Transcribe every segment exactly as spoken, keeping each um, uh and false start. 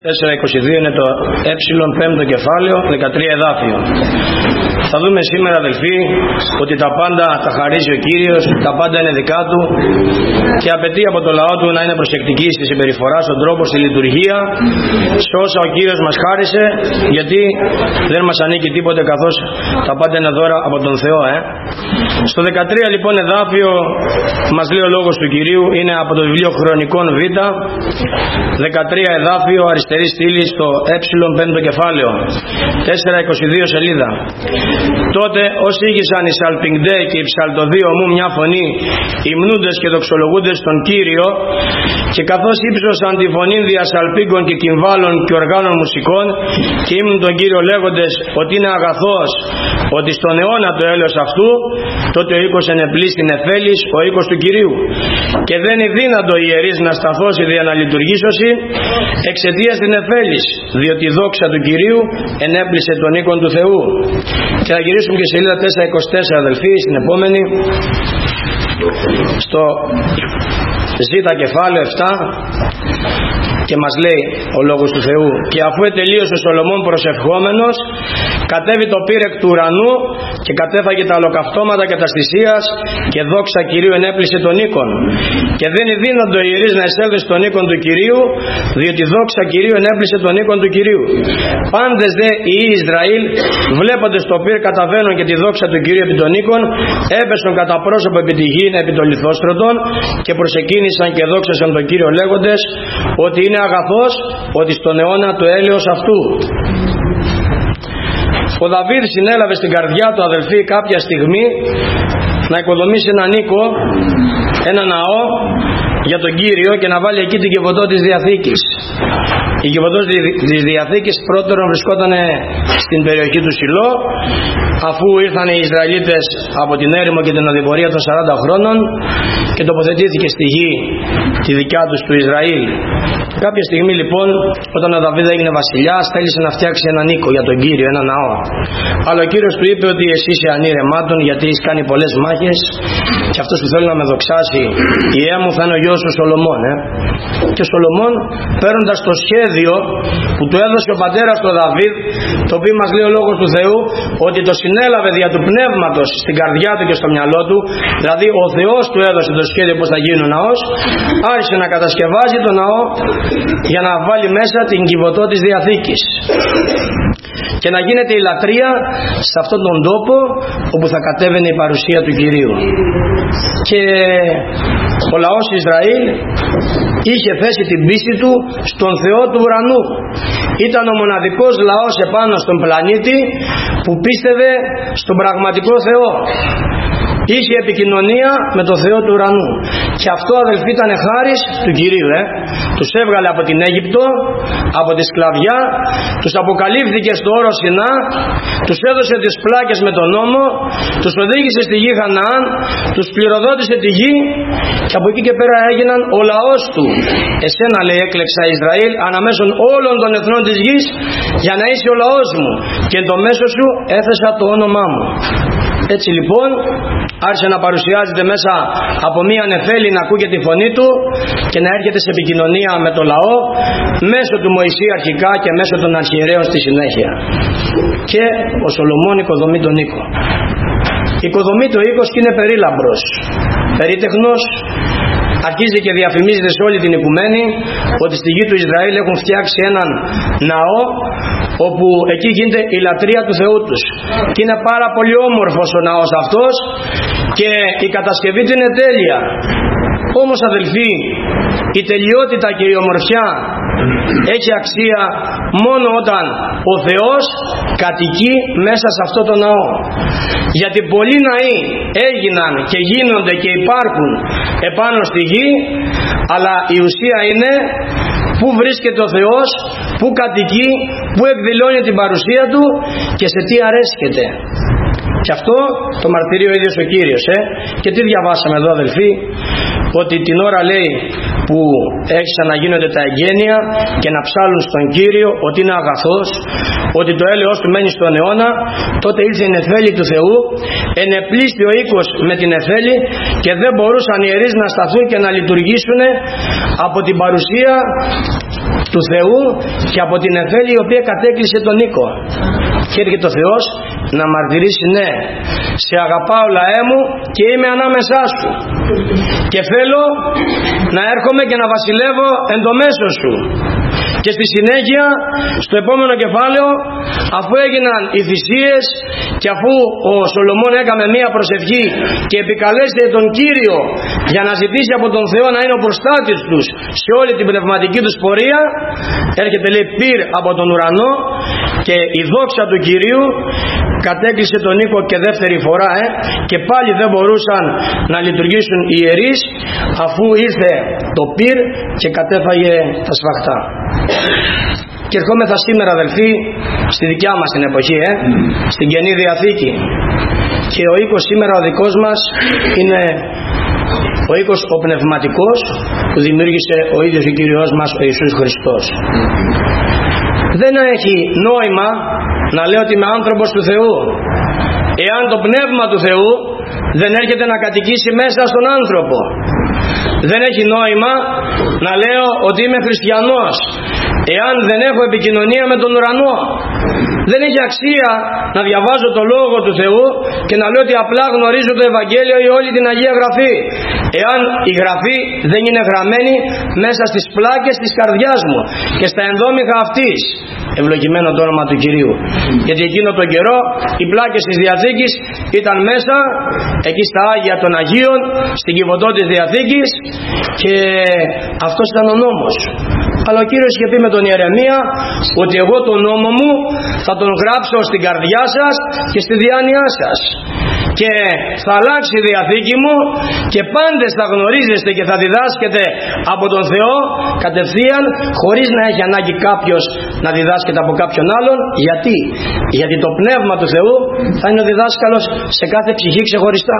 τέσσερα είκοσι δύο είναι το ε πέμπτο κεφάλαιο, δεκατρία εδάφιο. Θα δούμε σήμερα, αδελφοί, ότι τα πάντα τα χαρίζει ο Κύριος, τα πάντα είναι δικά Του και απαιτεί από το λαό Του να είναι προσεκτικοί στη συμπεριφορά, στον τρόπο, στη λειτουργία, σε όσα ο Κύριος μας χάρισε, γιατί δεν μας ανήκει τίποτε, καθώς τα πάντα είναι δώρα από τον Θεό. Ε. Στο δεκατρία λοιπόν εδάφιο μας λέει ο λόγος του Κυρίου, είναι από το βιβλίο Χρονικών Β, δεκατρία εδάφιο, αριστερή στήλη, στο ε πέμπτο κεφάλαιο, τέσσερα είκοσι δύο σελίδα. Τότε όσοι ήγησαν οι σαλπιγντέ και οι ψαλτοδοί ομού μια φωνή, υμνούντες και δοξολογούντες τον Κύριο, και καθώς ύψωσαν τη φωνή δια σαλπίγκων και κυμβάλων και οργάνων μουσικών, και ύμνουν τον Κύριο λέγοντες ότι είναι αγαθός, ότι στον αιώνα το έλεος αυτού, τότε ο οίκος ενεπλή στην εφέλης, ο οίκος του Κυρίου. Και δεν είναι δύνατο ιερείς να σταθώσει δια να λειτουργήσωση εξαιτίας την εφέλης, διότι η δόξα του Κυρίου ενέπλησε τον οίκον του Θεού. Και θα γυρίσουμε και σελίδα τετρακόσια είκοσι τέσσερα, αδελφοί, στην επόμενη, στο Ζ κεφάλαιο επτά, και μας λέει ο λόγος του Θεού: και αφού ετελείωσε ο Σολομών προσευχόμενος, κατέβη το πύρεκ του ουρανού και κατέφαγε τα ολοκαυτώματα και τα θυσίας, και δόξα Κυρίου ενέπλησε τον οίκον. Και δεν είναι δύνατο οι ιερείς να εισέλθουν στον οίκον του Κυρίου, διότι δόξα Κυρίου ενέπλησε τον οίκον του Κυρίου. Πάντες δε οι Ισραήλ, βλέποντες το πύρ καταβαίνουν και τη δόξα του Κυρίου επί των οίκων, έπεσαν κατά πρόσωπο επί τη γη επί των λιθόστρωτων, και προσεκίνησαν και δόξασαν τον Κύριο λέγοντες ότι είναι αγαθός, ότι στον αιώνα το έλεος αυτού. Ο Δαβίδ συνέλαβε στην καρδιά του, αδελφοί, κάποια στιγμή να οικοδομήσει έναν οίκο, ένα ναό για τον Κύριο, και να βάλει εκεί την κιβωτό της Διαθήκης. Η κιβωτός της Διαθήκης πρώτερον βρισκόταν στην περιοχή του Σιλό, αφού ήρθαν οι Ισραηλίτες από την έρημο και την οδηπορία των σαράντα χρόνων, και τοποθετήθηκε στη γη τη δικιά τους του Ισραήλ. Κάποια στιγμή λοιπόν, όταν ο Δαβίδ έγινε βασιλιάς, θέλησε να φτιάξει έναν οίκο για τον Κύριο, ένα ναό. Αλλά ο Κύριος του είπε ότι εσύ είσαι ανήρεμάτων, γιατί έχεις κάνει πολλές μάχες, και αυτός που θέλει να με δοξάσει η αία μου θα είναι ο γιος του Σολομών. Ε. Και ο Σολομών, παίρνοντας το σχέδιο που του έδωσε ο πατέρας του Δαβίδ, το οποίο μας λέει ο λόγος του Θεού, ότι το συνέλαβε δια του πνεύματος στην καρδιά του και στο μυαλό του, δηλαδή ο Θεός του έδωσε το σχέδιο πως θα γίνει ο ναός, άρχισε να κατασκευάζει το ναό για να βάλει μέσα την κιβωτό της Διαθήκης και να γίνεται η λατρεία σε αυτόν τον τόπο όπου θα κατέβαινε η παρουσία του Κυρίου. Και ο λαός Ισραήλ είχε θέσει την πίστη του στον Θεό του ουρανού. Ήταν ο μοναδικός λαός επάνω στον πλανήτη που πίστευε στον πραγματικό Θεό. Είχε επικοινωνία με το Θεό του ουρανού. Και αυτό, αδελφοί, ήταν χάρις του Κυρίου. Ε. Τους έβγαλε από την Αίγυπτο, από τη σκλαβιά, τους αποκαλύφθηκε στο όρο Σινά, τους έδωσε τις πλάκες με τον νόμο, τους οδήγησε στη γη Χαναάν, τους πληροδότησε τη γη, και από εκεί και πέρα έγιναν ο λαός του. Εσένα, λέει, έκλεξα Ισραήλ αναμέσων όλων των εθνών της γης, για να είσαι ο λαός μου, και εν το μέσο σου έθεσα το όνομά μου. Έτσι λοιπόν άρχισε να παρουσιάζεται μέσα από μία νεφέλη, να ακούγεται τη φωνή του και να έρχεται σε επικοινωνία με το λαό, μέσω του Μωυσή αρχικά και μέσω των αρχιερέων στη συνέχεια. Και ο Σολομών οικοδομεί τον οίκο. Οικοδομεί το οίκος και είναι περίλαμπρος, περίτεχνος. Αρχίζει και διαφημίζεται σε όλη την οικουμένη ότι στη γη του Ισραήλ έχουν φτιάξει έναν ναό, όπου εκεί γίνεται η λατρεία του Θεού τους. Και είναι πάρα πολύ όμορφος ο ναός αυτός, και η κατασκευή του είναι τέλεια. Όμως, αδελφοί, η τελειότητα και η ομορφιά έχει αξία μόνο όταν ο Θεός κατοικεί μέσα σε αυτό το ναό. Γιατί πολλοί ναοί έγιναν και γίνονται και υπάρχουν επάνω στη γη, αλλά η ουσία είναι πού βρίσκεται ο Θεός, πού κατοικεί, πού εκδηλώνει την παρουσία Του και σε τι αρέσκεται. Και αυτό το μαρτυρεί ο ίδιος ο Κύριος. Ε? Και τι διαβάσαμε εδώ, αδελφοί? Ότι την ώρα, λέει, που έξισαν να γίνονται τα εγγένεια και να ψάλουν στον Κύριο ότι είναι αγαθός, ότι το έλεος του μένει στον αιώνα, τότε ήρθε η νεφέλη του Θεού, ενεπλήστη ο οίκος με την νεφέλη και δεν μπορούσαν οι ιερείς να σταθούν και να λειτουργήσουν από την παρουσία του Θεού και από την νεφέλη η οποία κατέκλυσε τον οίκο. Και έρχεται ο Θεός να μαρτυρήσει, ναι, σε αγαπάω λαέ μου και είμαι ανάμεσά σου και θέλω να έρχομαι και να βασιλεύω εν το μέσο σου. Και στη συνέχεια στο επόμενο κεφάλαιο, αφού έγιναν οι θυσίες και αφού ο Σολομών έκανε μία προσευχή και επικαλέστε τον Κύριο για να ζητήσει από τον Θεό να είναι ο προστάτης τους σε όλη την πνευματική τους πορεία, έρχεται λέει πυρ από τον ουρανό και η δόξα του Κυρίου κατέκλυσε τον οίκο και δεύτερη φορά ε, και πάλι δεν μπορούσαν να λειτουργήσουν οι ιερείς αφού ήρθε το πυρ και κατέφαγε τα σφαχτά. Και ερχόμεθα σήμερα αδελφοί στη δικιά μας την εποχή, ε, στην Καινή Διαθήκη, και ο οίκος σήμερα ο δικός μας είναι ο οίκος ο πνευματικός που δημιούργησε ο ίδιος ο Κύριος μας ο Ιησούς Χριστός. Δεν έχει νόημα να λέω ότι είμαι άνθρωπος του Θεού εάν το πνεύμα του Θεού δεν έρχεται να κατοικήσει μέσα στον άνθρωπο. Δεν έχει νόημα να λέω ότι είμαι χριστιανός εάν δεν έχω επικοινωνία με τον ουρανό. Δεν έχει αξία να διαβάζω το Λόγο του Θεού και να λέω ότι απλά γνωρίζω το Ευαγγέλιο ή όλη την Αγία Γραφή εάν η Γραφή δεν είναι γραμμένη μέσα στις πλάκες της καρδιάς μου και στα ενδόμηχα αυτής. Ευλογημένο το όνομα του Κυρίου. Γιατί εκείνο τον καιρό οι πλάκες της Διαθήκης ήταν μέσα εκεί στα Άγια των Αγίων, στην Κιβωτό της Διαθήκης, και αυτός ήταν ο νόμος. Αλλά ο Κύριος είχε πει με τον Ιερεμία ότι εγώ τον νόμο μου θα τον γράψω στην καρδιά σας και στη διάνοιά σας και θα αλλάξει η Διαθήκη μου και πάντες θα γνωρίζεστε και θα διδάσκετε από τον Θεό κατευθείαν, χωρίς να έχει ανάγκη κάποιος να διδάσκεται από κάποιον άλλον. Γιατί? Γιατί το Πνεύμα του Θεού θα είναι ο διδάσκαλος σε κάθε ψυχή ξεχωριστά.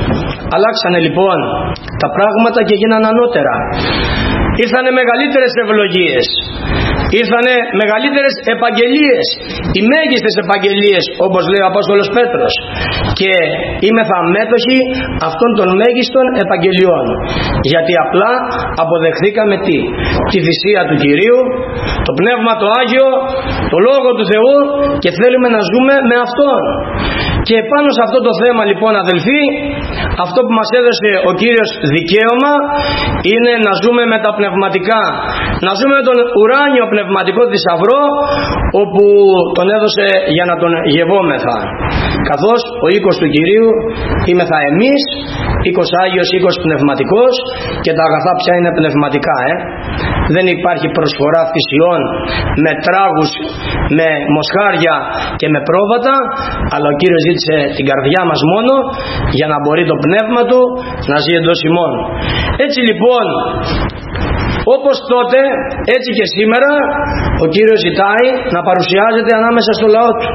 Αλλάξανε λοιπόν τα πράγματα και γίνανε ανώτερα. Ήρθανε μεγαλύτερες ευλογίες, ήρθανε μεγαλύτερες επαγγελίες, οι μέγιστες επαγγελίες όπως λέει ο Απόστολος Πέτρος, και είμεθα μέτοχοι αυτών των μέγιστων επαγγελιών, γιατί απλά αποδεχθήκαμε τι? Τη θυσία του Κυρίου, το Πνεύμα το Άγιο, το Λόγο του Θεού, και θέλουμε να ζούμε με Αυτόν. Και πάνω σε αυτό το θέμα λοιπόν αδελφοί, αυτό που μας έδωσε ο Κύριος δικαίωμα είναι να ζούμε με τα πνευματικά, να ζούμε με τον ουράνιο πνευματικό θησαυρό όπου τον έδωσε για να τον γευόμεθα, καθώς ο οίκος του Κυρίου είμεθα εμείς, οίκος Άγιος, οίκος πνευματικός, και τα αγαθά πια είναι πνευματικά. ε. Δεν υπάρχει προσφορά θυσιών με τράγους, με μοσχάρια και με πρόβατα, αλλά ο Κύριος ζήτησε την καρδιά μας μόνο για να μπορεί το πνεύμα του να ζει εντός ημών. Έτσι λοιπόν, όπως τότε, έτσι και σήμερα ο Κύριος ζητάει να παρουσιάζεται ανάμεσα στο λαό του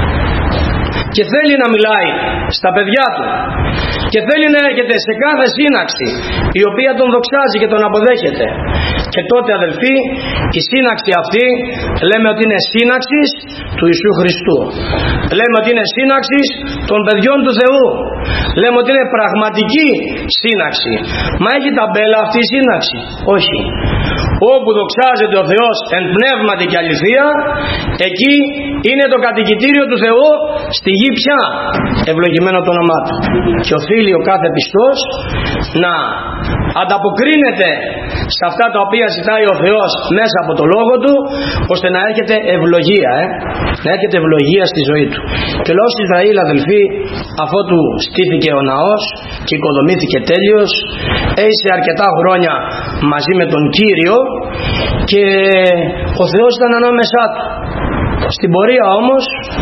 και θέλει να μιλάει στα παιδιά του και θέλει να έρχεται σε κάθε σύναξη η οποία τον δοξάζει και τον αποδέχεται. Και τότε αδελφοί, η σύναξη αυτή λέμε ότι είναι σύναξη του Ιησού Χριστού, λέμε ότι είναι σύναξη των παιδιών του Θεού, λέμε ότι είναι πραγματική σύναξη. Μα έχει ταμπέλα αυτή η σύναξη? Όχι. Όπου δοξάζεται ο Θεός εν πνεύματι και αληθεία, εκεί είναι το κατοικητήριο του Θεού στη γη πια, ευλογημένο το όνομά του. Και οφείλει ο κάθε πιστός να ανταποκρίνεται σε αυτά τα οποία ζητάει ο Θεός μέσα από το Λόγο του, ώστε να έρχεται ευλογία, ε? να έρχεται ευλογία στη ζωή του. Και ο λαός Ισραήλ αδελφοί, αφότου στήθηκε ο ναός και οικοδομήθηκε τέλειος, έζησε αρκετά χρόνια μαζί με τον Κύριο και ο Θεός ήταν ανάμεσά του. Στην πορεία όμως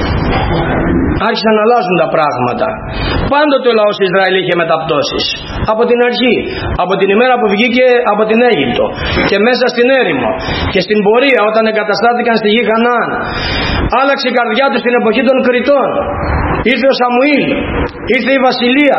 άρχισαν να αλλάζουν τα πράγματα. Πάντοτε ο λαός Ισραήλ είχε μεταπτώσεις από την αρχή, από την ημέρα που βγήκε από την Αίγυπτο και μέσα στην έρημο και στην πορεία όταν εγκαταστάθηκαν στη γη Χαναάν. Άλλαξε η καρδιά του στην εποχή των Κριτών. Ήρθε ο Σαμουήλ ήρθε η βασιλεία.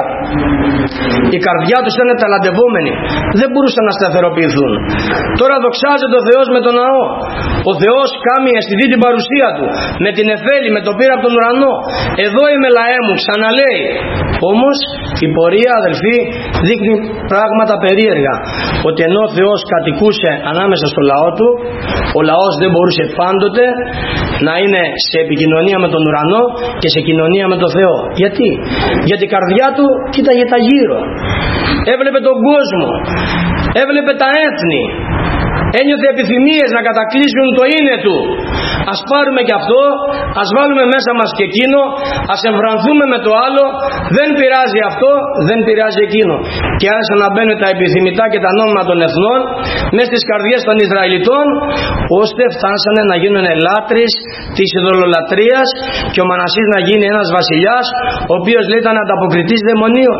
Η καρδιά τους ήταν ταλαντευόμενη, δεν μπορούσαν να σταθεροποιηθούν. Τώρα δοξάζεται ο Θεός με τον ναό. Ο Θεός κάνει αισθητή την παρουσία Του με την εφέλη, με το πήρα από τον ουρανό. Εδώ είμαι λαέ μου, ξαναλέει. Όμως η πορεία, αδελφοί, δείχνει πράγματα περίεργα. Ότι ενώ ο Θεός κατοικούσε ανάμεσα στο λαό Του, ο λαός δεν μπορούσε πάντοτε να είναι σε επικοινωνία με τον ουρανό και σε κοινωνία με τον Θεό. Γιατί? Γιατί η καρδιά του κοίταγε τα γύρω, έβλεπε τον κόσμο, έβλεπε τα έθνη, ένιωθε επιθυμίες να κατακλείσουν το είναι του. Ας πάρουμε και αυτό, ας βάλουμε μέσα μας και εκείνο, ας εμβρανθούμε με το άλλο, δεν πειράζει αυτό, δεν πειράζει εκείνο. Και άρχισαν να μπαίνουν τα επιθυμητά και τα νόμιμα των εθνών μέσα στις καρδιές των Ισραηλιτών, ώστε φτάσανε να γίνουν λάτρεις της ειδωλολατρίας και ο Μανασής να γίνει ένας βασιλιάς, ο οποίος λέει ήταν ανταποκριτής δαιμονίων.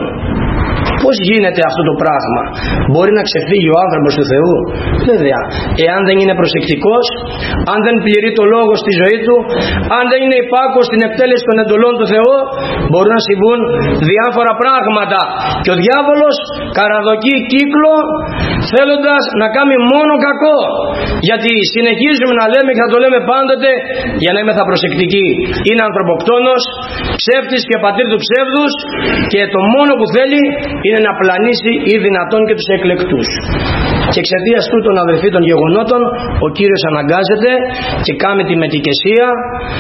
Πώς γίνεται αυτό το πράγμα? Μπορεί να ξεφύγει ο άνθρωπος του Θεού? Βέβαια, εάν δεν είναι προσεκτικός, αν δεν πληρεί το λόγο στη ζωή του, αν δεν είναι υπάκουος στην εκτέλεση των εντολών του Θεού, μπορούν να συμβούν διάφορα πράγματα. Και ο διάβολος καραδοκεί κύκλο θέλοντας να κάνει μόνο κακό. Γιατί συνεχίζουμε να λέμε και θα το λέμε πάντοτε για να είμαι θα προσεκτικοί. Είναι ανθρωποκτόνος, ψεύτης και πατήρ του ψεύδους, και το μόνο που θέλει είναι να πλανήσει ή δυνατόν και τους εκλεκτούς. Και εξαιτίας τούτων, αδελφοί, των γεγονότων, ο Κύριος αναγκάζεται και κάνει τη μετικεσία,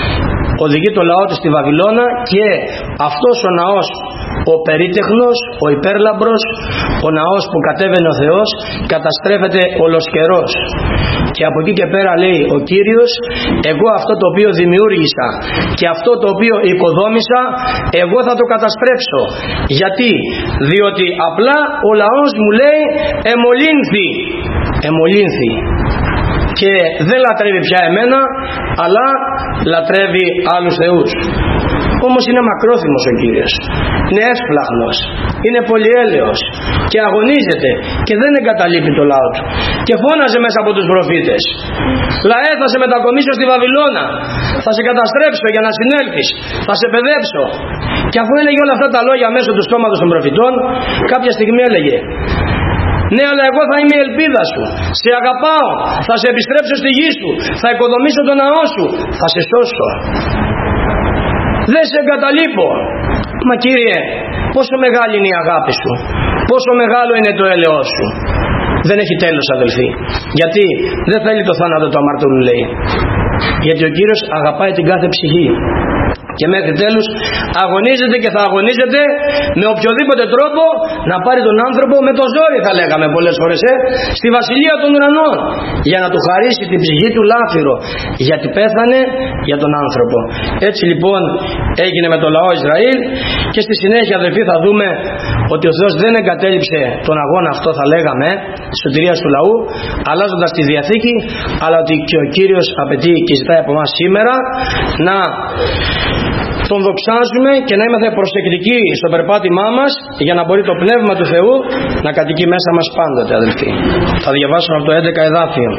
οδηγεί το λαό του στη Βαβυλώνα, και αυτός ο ναός, ο περίτεχνος, ο υπέρλαμπρος, ο ναός που κατέβαινε ο Θεός, καταστρέφεται ολοσχερός. Και από εκεί και πέρα λέει ο Κύριος, εγώ αυτό το οποίο δημιούργησα και αυτό το οποίο οικοδόμησα, εγώ θα το καταστρέψω. Γιατί? Διότι απλά ο λαός μου, λέει, εμολύνθη. Εμολύνθη. Και δεν λατρεύει πια εμένα, αλλά λατρεύει άλλους θεούς. Όμως είναι μακρόθυμος ο Κύριος, είναι εύσπλαχνος, είναι πολυέλεος και αγωνίζεται και δεν εγκαταλείπει το λαό του. Και φώναζε μέσα από τους προφήτες, λαέ, θα σε μετακομίσω στη Βαβυλώνα, θα σε καταστρέψω για να συνέλθεις, θα σε παιδέψω. Και αφού έλεγε όλα αυτά τα λόγια μέσω του στόματος των προφητών, κάποια στιγμή έλεγε, ναι, αλλά εγώ θα είμαι η ελπίδα σου, σε αγαπάω, θα σε επιστρέψω στη γη σου, θα οικοδομήσω τον ναό σου, θα σε σώσω, δεν σε εγκαταλείπω. Μα Κύριε, πόσο μεγάλη είναι η αγάπη σου, πόσο μεγάλο είναι το έλεος σου. Δεν έχει τέλος, αδελφοί. Γιατί δεν θέλει το θάνατο του αμαρτωλού, λέει. Γιατί ο Κύριος αγαπάει την κάθε ψυχή. Και μέχρι τέλους αγωνίζεται και θα αγωνίζεται με οποιοδήποτε τρόπο να πάρει τον άνθρωπο με το ζόρι, θα λέγαμε πολλές φορές, ε, στη βασιλεία των ουρανών, για να του χαρίσει την ψυχή του λάφυρο, γιατί πέθανε για τον άνθρωπο. Έτσι λοιπόν έγινε με το λαό Ισραήλ, και στη συνέχεια, αδελφοί, θα δούμε ότι ο Θεός δεν εγκατέλειψε τον αγώνα αυτό, θα λέγαμε, της σωτηρίας του λαού, αλλάζοντας τη Διαθήκη, αλλά ότι και ο Κύριος απαιτεί και ζητάει από εμάς σήμερα να τον δοξάζουμε και να είμαστε προσεκτικοί στο περπάτημά μας, για να μπορεί το Πνεύμα του Θεού να κατοικεί μέσα μας πάντοτε, αδελφοί. Θα διαβάσω από το έντεκα εδάφιο.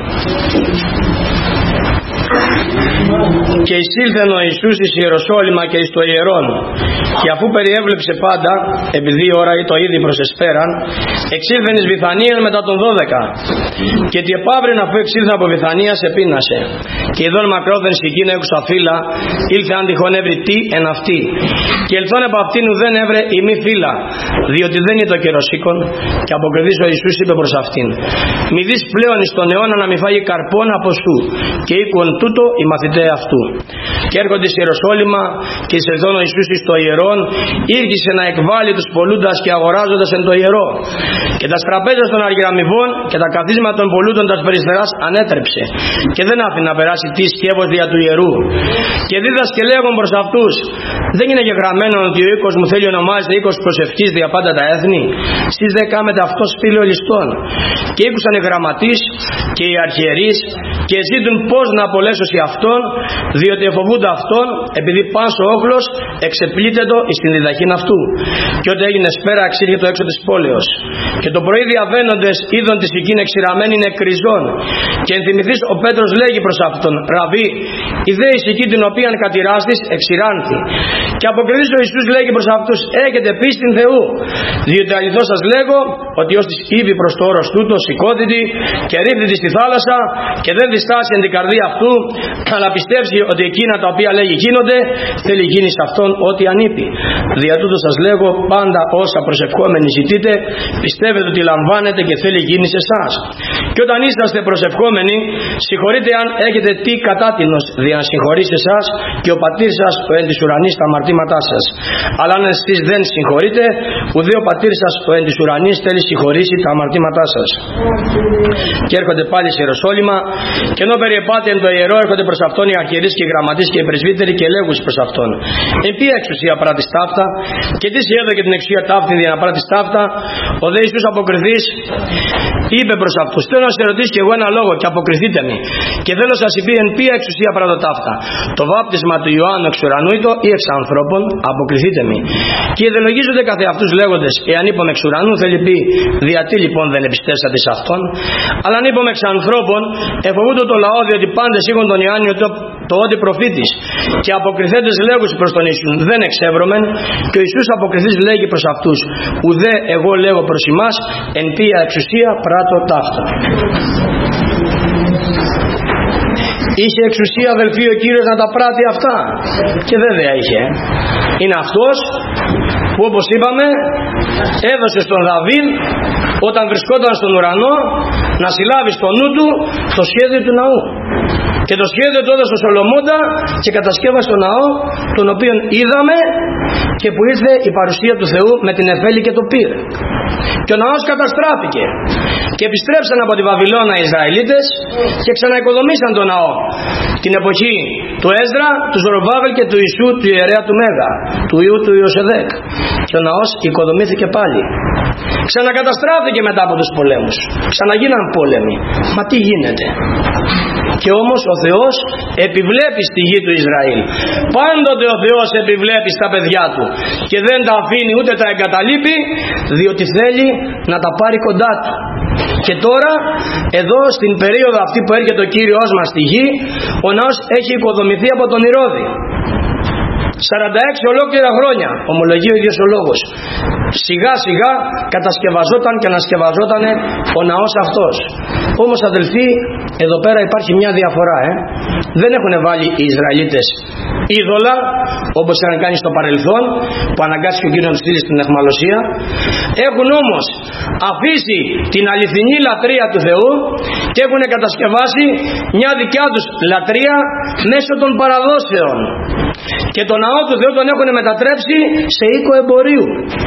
Και εισήλθεν ο Ιησούς εις Ιεροσόλυμα και εις το ιερόν, και αφού περιέβλεψε πάντα, επειδή η ώρα το ήδη προσεσπέραν, εξήλθεν εις Βιθανίαν μετά των δώδεκα. Και τι επαύρην, αφού εξήλθεν από Βιθανία, σε πείνασε. Και ειδών μακρόθεν σηκήν έξω αφύλα, ήλθε αν τυχόν έβρι τι εν αυτή. Και ελθόν από αυτήν ουδέν έβρε η μη φύλλα, διότι δεν είναι το καιροσίκον. Και αποκριθής ο Ιησούς είπε προς αυτήν, μη δεις πλέον εις τον αιώνα να μη φάγει καρπόν από σου. Και οίκουον τούτο οι μαθηταί αυτού. Και έρχονται σε Ιεροσόλυμα, και εισελθόν ο Ιησούς εις το ιερόν, ήρχισε να εκβάλει τους πολλούντας και αγοράζοντας εν το ιερό. Και τα τραπέζες των αργυραμιβών και τα καθίσματα των πολλούντων τας περιστεράς ανέτρεψε, και δεν άφηνε να περάσει τι σκεύος δια του ιερού. Και δίδασκε λέγον προς αυτούς, δεν είναι γεγραμμένο ότι ο οίκος μου θέλει ονομάζεται οίκος προσευχής δια πάντα τα έθνη? Σεις δε κάμετε αυτός φίλο ληστών. Και ήκουσαν οι γραμματείς και οι αρχιερείς, και ζήτουν πώς να απολέσωση αυτόν, διότι εφοβούνται αυτόν, επειδή πάσο όχλος εξεπλήττεται το στην διδαχήν αυτού. Και όταν έγινε σπέρα εξήλθε το έξω της πόλεως. Και το πρωί διαβαίνοντες είδον της εκείνη εξηραμένη νεκριζών. Και ενθυμηθείς ο Πέτρος λέγει προς αυτόν: Ραβί, η δε εις εκεί την οποία κατηράστης εξηράνθη. Και αποκριθείς ο Ιησούς λέγει προς αυτούς: Έχετε πίστην Θεού. Διότι αληθώς σας λέγω ότι ως της ήβη προς το όρος τούτο σηκώθητη και ρίφθητη στη θάλασσα και δεν διστάσει εν την καρδία αυτού, αλλά πιστεύσει ότι εκείνα τα οποία λέγει γίνονται, θέλει γίνει σε αυτόν ό,τι ανήπη. Δια τούτο σας λέγω, πάντα όσα προσευχόμενοι ζητείτε, πιστεύετε ότι λαμβάνετε και θέλει γίνει σε εσάς. Και όταν είσαστε προσευχόμενοι, συγχωρείτε αν έχετε τι κατάτινος, δια να συγχωρήσει εσάς και ο πατήρ σας ο εν της ουρανής τα αμαρτήματά σας. Αλλά αν εσείς δεν συγχωρείτε, ουδέ ο πατήρ σας ο εν της ουρανής θέλει συγχωρήσει τα αμαρτήματά σας. Και έρχονται πάλι σε Ιεροσόλυμα, και ενώ περιεπάται εν το ιερό, έρχονται προς αυτόν οι αρχιερείς και οι γραμματείς και οι πρεσβύτεροι και λέγουν προς αυτόν: Εν ποια εξουσία πράττεις ταύτα, και τι σε έδωκε την εξουσία ταύτη για να πράττεις ταύτα? Ο δε Ιησούς αποκριθείς είπε προς αυτούς: Θέλω να σε ρωτήσω κι εγώ ένα λόγο, και αποκριθείτε με. Και θέλω να σας πει εν ποια εξουσία πράττω ταύτα, το βάπτισμα του Ιωάννου εξ ουρανού ήτο ή εξ ανθρώπων? Αποκριθείτε με. Και ιδεολογίζονται καθε αυτούς λέγοντες: Εάν είπαμε εξ ουρανού, θέλει πει, διατί λοιπόν δεν εμπιστεύσατε σε αυτόν? Αλλά αν είπαμε εξ ανθρώπων, εφοβούνται το λαό, διότι πάντες είχαν τον Ιωάννη το, το ότι προφήτης. Και αποκριθέντες λέγους προς τον Ιησούν: Δεν εξεύρωμεν. Και ο Ιησούς αποκριθείς λέγει προς αυτούς: Ουδέ εγώ λέγω προς ημάς, εν ποια εξουσία πράττω ταύτα. Είχε εξουσία, αδελφοί, ο Κύριος να τα πράττει αυτά? Και βέβαια είχε. Είναι αυτός που, όπως είπαμε, έδωσε στον Δαβίδ, όταν βρισκόταν στον ουρανό, να συλλάβει στο νου του το σχέδιο του ναού. Και το σχέδιο του έδωσε στο Σολομώντα και κατασκεύασε τον ναό, τον οποίο είδαμε, και που ήρθε η παρουσία του Θεού με την Εφέλη και το πήρε. Και ο ναός καταστράφηκε. Και επιστρέψαν από τη Βαβυλώνα οι Ισραηλίτες και ξαναοικοδομήσαν τον ναό. Την εποχή του Έσδρα, του Ζοροβάβελ και του Ιησού, του ιερέα του Μέγα, του Ιού του Ιωσεδέκ. Και ο ναός οικοδομήθηκε πάλι. Ξανακαταστράφηκε μετά από τους πολέμους. Ξαναγίναν πόλεμοι. Μα τι γίνεται? Και όμως ο Θεός επιβλέπει στη γη του Ισραήλ. Πάντοτε ο Θεός επιβλέπει στα παιδιά του και δεν τα αφήνει ούτε τα εγκαταλείπει, διότι θέλει να τα πάρει κοντά του. Και τώρα εδώ στην περίοδο αυτή που έρχεται ο Κύριος μας στη γη, ο ναός έχει οικοδομηθεί από τον Ηρώδη. σαράντα έξι ολόκληρα χρόνια, ομολογεί ο ίδιος ο λόγος. Σιγά σιγά κατασκευαζόταν και ανασκευαζόταν ο ναός αυτός. Όμως αδελφοί, εδώ πέρα υπάρχει μια διαφορά. Ε? Δεν έχουν βάλει οι Ισραηλίτες είδωλα, όπως είχαν κάνει στο παρελθόν, που αναγκάστηκε ο Κύριος να τους στείλει στην αιχμαλωσία. Έχουν όμως αφήσει την αληθινή λατρεία του Θεού και έχουν κατασκευάσει μια δικιά τους λατρεία μέσω των παραδόσεων. Και τον ναό του Θεού τον έχουν μετατρέψει σε οίκο εμπορίου.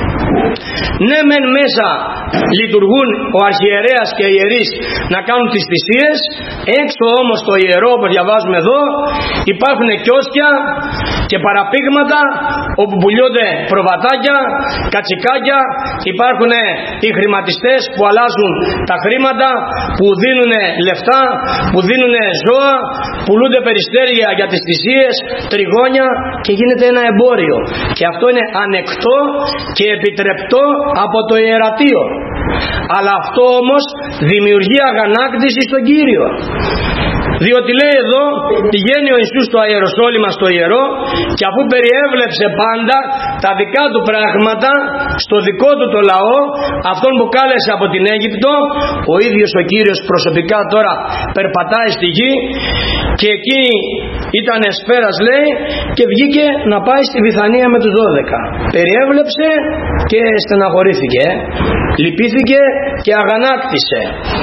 Ναι μεν μέσα λειτουργούν ο αρχιερέας και οι ιερείς να κάνουν τις θυσίες, έξω όμως το ιερό που διαβάζουμε εδώ υπάρχουν κιόσκια και παραπήγματα όπου πουλιούνται προβατάκια, κατσικάκια, υπάρχουν οι χρηματιστές που αλλάζουν τα χρήματα, που δίνουν λεφτά, που δίνουν ζώα, πουλούνται περιστέρια για τις θυσίες, τριγώνια, και γίνεται ένα εμπόριο. Και αυτό είναι ανεκτό και επιτρεπτό από το ιερατείο. Αλλά αυτό όμως δημιουργεί αγανάκτηση στον Κύριο. Διότι λέει εδώ, πηγαίνει ο Ιησούς στο Ιεροσόλυμα, στο ιερό, και αφού περιέβλεψε πάντα τα δικά του πράγματα στο δικό του το λαό, αυτόν που κάλεσε από την Αίγυπτο, ο ίδιος ο Κύριος προσωπικά τώρα περπατάει στη γη, και εκεί ήταν εσπέρας λέει, και βγήκε να πάει στη Βιθανία με τους δώδεκα. Περιέβλεψε και στεναχωρήθηκε, λυπήθηκε και αγανάκτησε.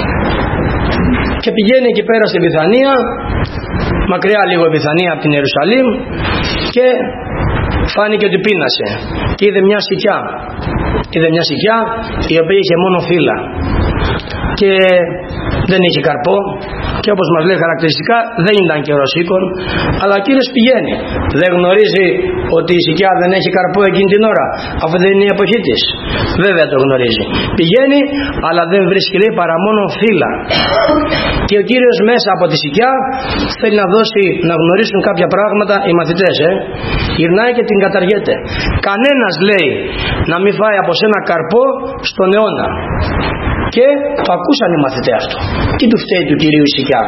Και πηγαίνει εκεί πέρα στη Βιθανία, μακριά λίγο η Βιθανία από την Ιερουσαλήμ, και φάνηκε ότι πείνασε και είδε μια σικιά. Είδε μια σικιά η οποία είχε μόνο φύλλα και δεν είχε καρπό, και όπως μας λέει χαρακτηριστικά δεν ήταν καιρός οίκων, αλλά ο Κύριος πηγαίνει. Δεν γνωρίζει ότι η Σικιά δεν έχει καρπό εκείνη την ώρα, αφού δεν είναι η εποχή της? Βέβαια το γνωρίζει. Πηγαίνει, αλλά δεν βρίσκει, λέει, παρά μόνο φύλλα. Και ο Κύριος μέσα από τη Σικιά θέλει να δώσει να γνωρίσουν κάποια πράγματα οι μαθητές. Ε. Γυρνάει και την καταργέται. Κανένας, λέει, να μην φάει από σένα καρπό στον αιώνα. Και το ακούσαν οι μαθητές αυτό. Τι του φταίει του Κυρίου η Σικιά?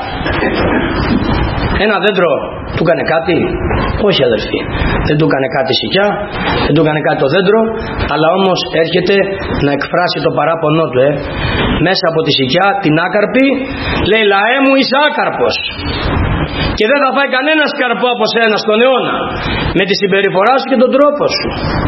Ένα δέντρο του έκανε κάτι? Όχι, αδελφοί, δεν του έκανε κάτι η Σικιά, δεν του έκανε κάτι το δέντρο, αλλά όμως έρχεται να εκφράσει το παράπονό του. ε. Μέσα από τη Σικιά, την άκαρπη, λέει, λαέ μου είσαι άκαρπος και δεν θα φάει κανένας καρπό από σένα στον αιώνα, με τη συμπεριφορά σου και τον τρόπο σου.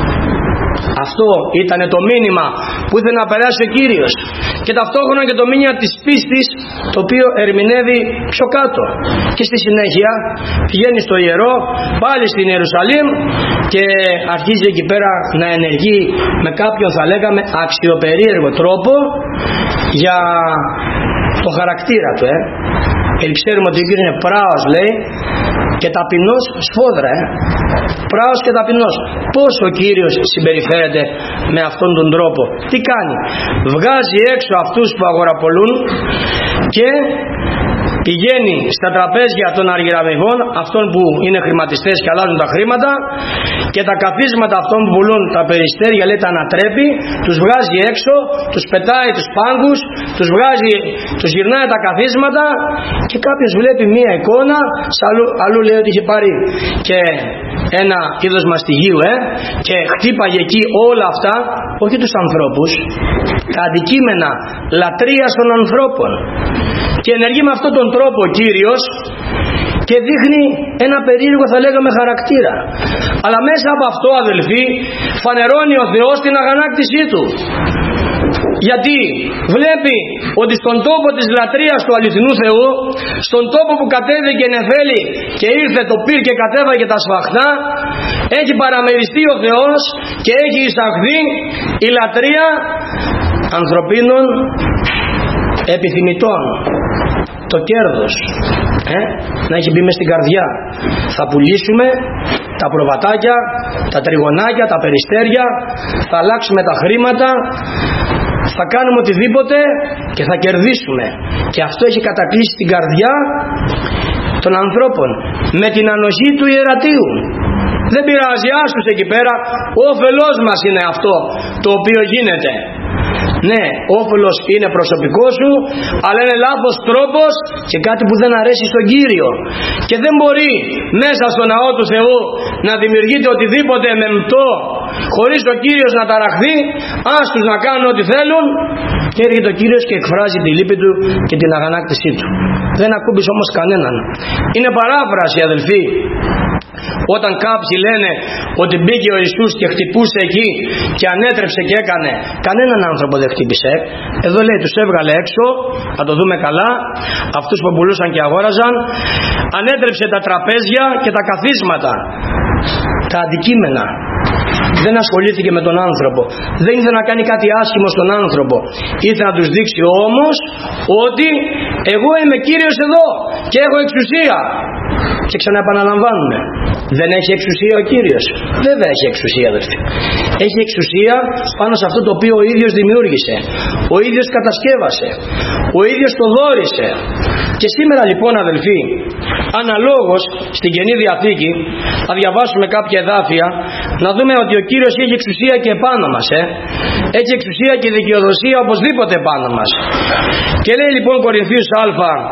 Αυτό ήταν το μήνυμα που ήθελε να περάσει ο Κύριος, και ταυτόχρονα και το μήνυμα της πίστης, το οποίο ερμηνεύει πιο κάτω. Και στη συνέχεια πηγαίνει στο ιερό, πάλι στην Ιερουσαλήμ, και αρχίζει εκεί πέρα να ενεργεί με κάποιον, θα λέγαμε, αξιοπερίεργο τρόπο για το χαρακτήρα του. ε. Γιατί ξέρουμε ότι ο Κύριος είναι πράος, λέει, και ταπεινός σφόδρα. Ε. Πράος και ταπεινός. Πώς ο Κύριος συμπεριφέρεται με αυτόν τον τρόπο? Τι κάνει? Βγάζει έξω αυτούς που αγοραπολούν και πηγαίνει στα τραπέζια των αργυραμιβών, αυτών που είναι χρηματιστές και αλλάζουν τα χρήματα, και τα καθίσματα αυτών που πουλούν τα περιστέρια, λέει, τα ανατρέπει, τους βγάζει έξω, τους πετάει τους πάγκους, τους βγάζει, τους γυρνάει τα καθίσματα, και κάποιος βλέπει μία εικόνα, αλλού, αλλού λέει ότι είχε πάρει και ένα είδος μαστιγίου, ε, και χτύπαγε εκεί όλα αυτά, όχι τους ανθρώπους, τα αντικείμενα λατρείας των ανθρώπων. Και ενεργεί με αυτόν τον τρόπο ο Κύριος και δείχνει ένα περίεργο, θα λέγαμε, χαρακτήρα. Αλλά μέσα από αυτό, αδελφοί, φανερώνει ο Θεός την αγανάκτησή του. Γιατί βλέπει ότι στον τόπο της λατρείας του αληθινού Θεού, στον τόπο που κατέβηκε νεφέλη και ήρθε το πυρ και κατέβαγε τα σφαχτά, έχει παραμεριστεί ο Θεός και έχει εισαχθεί η λατρεία ανθρωπίνων επιθυμητών, το κέρδος, ε, να έχει μπει μες στην καρδιά. Θα πουλήσουμε τα προβατάκια, τα τριγωνάκια, τα περιστέρια, θα αλλάξουμε τα χρήματα, θα κάνουμε οτιδήποτε και θα κερδίσουμε. Και αυτό έχει κατακλείσει την καρδιά των ανθρώπων με την ανοχή του ιερατείου. Δεν πειράζει, άστους εκεί πέρα, όφελός μας είναι αυτό το οποίο γίνεται. Ναι, όφελος είναι προσωπικό σου, αλλά είναι λάθος τρόπος και κάτι που δεν αρέσει στον Κύριο. Και δεν μπορεί μέσα στο ναό του Θεού να δημιουργείται οτιδήποτε μεμπτό χωρίς ο Κύριος να ταραχθεί. Άστους να κάνουν ό,τι θέλουν, και έρχεται ο Κύριος και εκφράζει τη λύπη του και την αγανάκτησή του. Δεν ακούμπησε όμως κανέναν. Είναι παράφραση, αδελφοί, όταν κάποιοι λένε ότι μπήκε ο Ιησούς και χτυπούσε εκεί και ανέτρεψε και έκανε. Κανέναν άνθρωπο δεν χτύπησε. Εδώ λέει τους έβγαλε έξω, θα το δούμε καλά, αυτούς που πουλούσαν και αγόραζαν. Ανέτρεψε τα τραπέζια και τα καθίσματα, τα αντικείμενα. Δεν ασχολήθηκε με τον άνθρωπο. Δεν ήθελε να κάνει κάτι άσχημο στον άνθρωπο. Ήθελε να τους δείξει όμως ότι εγώ είμαι Κύριος εδώ και έχω εξουσία. Και ξαναεπαναλαμβάνουμε, δεν έχει εξουσία ο Κύριος? Βέβαια έχει εξουσία, αδελφοί. Έχει εξουσία πάνω σε αυτό το οποίο ο ίδιος δημιούργησε, ο ίδιος κατασκεύασε, ο ίδιος το δώρισε. Και σήμερα λοιπόν, αδελφοί, αναλόγως στην Καινή Διαθήκη θα διαβάσουμε κάποια εδάφια, να δούμε ότι ο Κύριος έχει εξουσία και επάνω μας. ε. Έχει εξουσία και δικαιοδοσία οπωσδήποτε επάνω μας. Και λέει λοιπόν Κορινθίους Α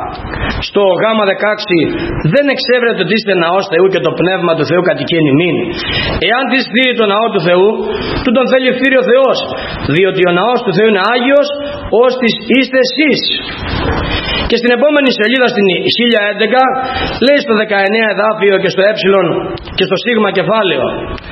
στο Γ δεκαέξι, δεν εξέβρετε ότι είστε ναός Θεού και το πνεύμα του Θεού κατοικεί ημίν. Εάν της θύρει το ναό του Θεού, τούτον θέλει θύρει ο Θεός, διότι ο ναός του Θεού είναι Άγιος, ως της είστε εσείς. Και στην επόμενη σελίδα, στην χίλια έντεκα, λέει στο δεκαεννέα εδάφιο και στο ε και στο σίγμα κεφάλαιο,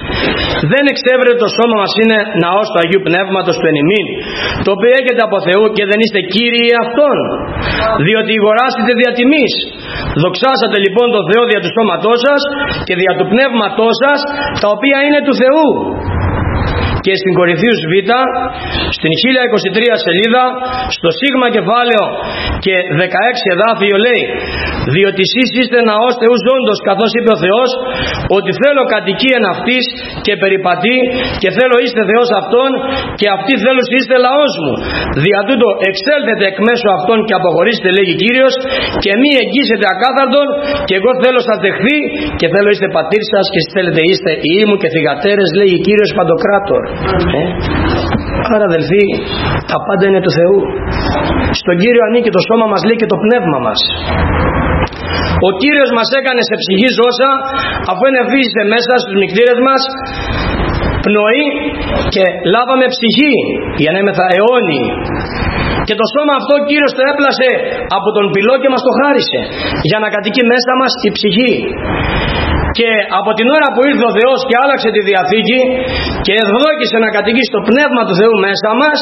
δεν εξέβρετε το σώμα μας είναι ναός του Αγίου Πνεύματος του εν ημίν, το οποίο έχετε από Θεού και δεν είστε κύριοι αυτών, διότι αγοράσετε δια τιμής. Δοξάσατε λοιπόν τον Θεό δια του σώματός σας και δια του πνεύματός σας, τα οποία είναι του Θεού. και στην Κορινθίους Β, στην χίλια είκοσι τρία σελίδα, στο σίγμα κεφάλαιο και δεκαέξι εδάφιο λέει: διότι εσείς είστε ναός Θεού ζώντος, καθώς είπε ο Θεός, ότι θέλω κατοικεί εν αυτής και περιπατεί, και θέλω είστε Θεός αυτών, και αυτοί θέλω είστε λαός μου. Δια τούτο εξέλθετε εκ μέσω αυτών και αποχωρήστε, λέγει Κύριος, και μη εγγύσετε ακάθαρτον, και εγώ θέλω σας δεχθεί, και θέλω είστε πατήρ σας, και εσείς θέλετε είστε ιοί μου και θυγατέρες, λέγει Κύριος Παντοκράτορ. Ε? Άρα αδελφοί, τα πάντα είναι του Θεού. Στον Κύριο ανήκει το σώμα μας, λέει, και το πνεύμα μας. Ο Κύριος μας έκανε σε ψυχή ζώσα, αφού ενεφύσισε μέσα στους μικτήρες μας πνοή και λάβαμε ψυχή για να είμεθα αιώνιοι. Και το σώμα αυτό ο Κύριος το έπλασε από τον πυλό και μας το χάρισε για να κατοικεί μέσα μας η ψυχή. Και από την ώρα που ήρθε ο Θεός και άλλαξε τη Διαθήκη και ευδόκησε να κατοικεί στο πνεύμα του Θεού μέσα μας,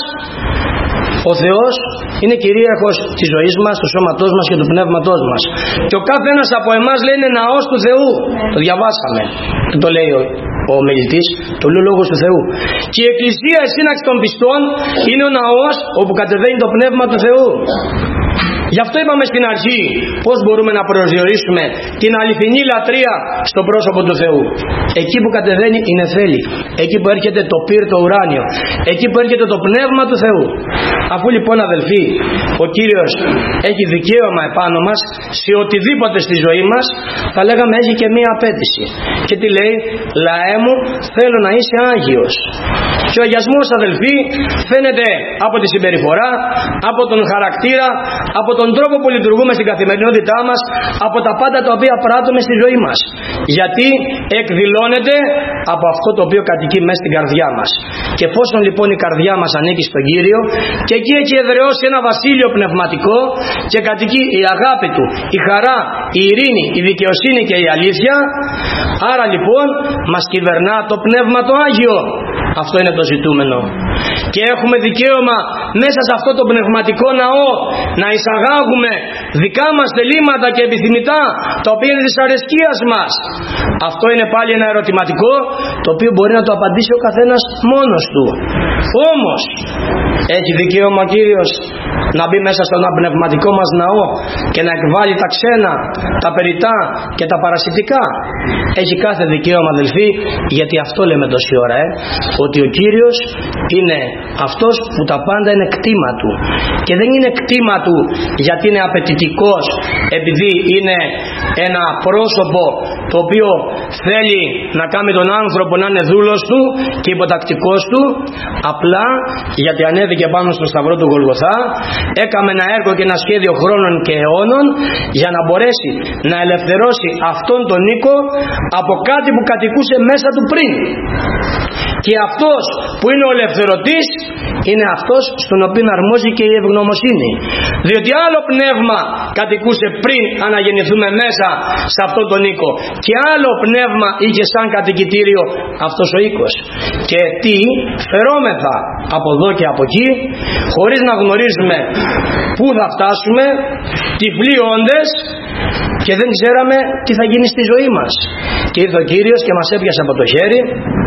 ο Θεός είναι κυρίαρχος της ζωής μας, του σώματός μας και του πνεύματός μας. Και ο κάθε ένας από εμάς λέει είναι ναός του Θεού. Το διαβάσαμε. Και το λέει ο, ο ομιλητής, το λέει ο λόγος του Θεού. Και η Εκκλησία, η σύναξη των πιστών, είναι ο ναός όπου κατεβαίνει το πνεύμα του Θεού. Γι' αυτό είπαμε στην αρχή πώς μπορούμε να προσδιορίσουμε την αληθινή λατρεία στο πρόσωπο του Θεού. Εκεί που κατεβαίνει η νεφέλη, εκεί που έρχεται το πυρ το ουράνιο, εκεί που έρχεται το πνεύμα του Θεού. Αφού λοιπόν αδελφοί ο Κύριος έχει δικαίωμα επάνω μας σε οτιδήποτε στη ζωή μας, θα λέγαμε έχει και μία απέτηση. Και τι λέει? Λαέ μου, θέλω να είσαι Άγιος. Και ο αγιασμός αδελφοί φαίνεται από τη συμπεριφορά, από τον χαρακτήρα, από τον τρόπο που λειτουργούμε στην καθημερινότητά μας, από τα πάντα τα οποία πράττουμε στη ζωή μας. Γιατί εκδηλώνεται από αυτό το οποίο κατοικεί μέσα στην καρδιά μας. Και εφόσον λοιπόν η καρδιά μας ανήκει στον Κύριο και εκεί έχει εδραιώσει ένα βασίλειο πνευματικό και κατοικεί η αγάπη Του, η χαρά, η ειρήνη, η δικαιοσύνη και η αλήθεια, άρα λοιπόν μας κυβερνά το Πνεύμα το Άγιο. Αυτό είναι το ζητούμενο. Και έχουμε δικαίωμα μέσα σε αυτό το πνευματικό ναό να εισαγάγουμε δικά μας θελήματα και επιθυμητά, τα οποία είναι της αρεσκίας μας. Αυτό είναι πάλι ένα ερωτηματικό, το οποίο μπορεί να το απαντήσει ο καθένας μόνος του. Όμως έχει δικαίωμα ο Κύριος να μπει μέσα στον πνευματικό μας ναό και να εκβάλει τα ξένα, τα περιτά και τα παρασιτικά? Έχει κάθε δικαίωμα αδελφοί, γιατί αυτό λέμε τόση ώρα, ε, ότι ο Κύριος είναι αυτός που τα πάντα είναι κτήμα Του. Και δεν είναι κτήμα Του γιατί είναι απαιτητικός, επειδή είναι ένα πρόσωπο το οποίο θέλει να κάνει τον άνθρωπο να είναι δούλος Του και υποτακτικός Του, απλά γιατί ανέβηκε πάνω στο σταυρό του Γολγοθά, έκαμε ένα έργο και ένα σχέδιο χρόνων και αιώνων για να μπορέσει να ελευθερώσει αυτόν τον οίκο από κάτι που κατοικούσε μέσα του πριν. Και αυτός που είναι ο ελευθερωτής είναι αυτός στον οποίο αρμόζει και η ευγνωμοσύνη. Διότι άλλο πνεύμα κατοικούσε πριν αναγεννηθούμε μέσα σε αυτόν τον οίκο και άλλο πνεύμα είχε σαν κατοικητήριο αυτός ο οίκος. Και τι φερόμεθα από εδώ και από εκεί, χωρίς να γνωρίζουμε πού θα φτάσουμε, τυφλοί όντες, και δεν ξέραμε τι θα γίνει στη ζωή μας. Και ήρθε ο Κύριος και μας έπιασε από το χέρι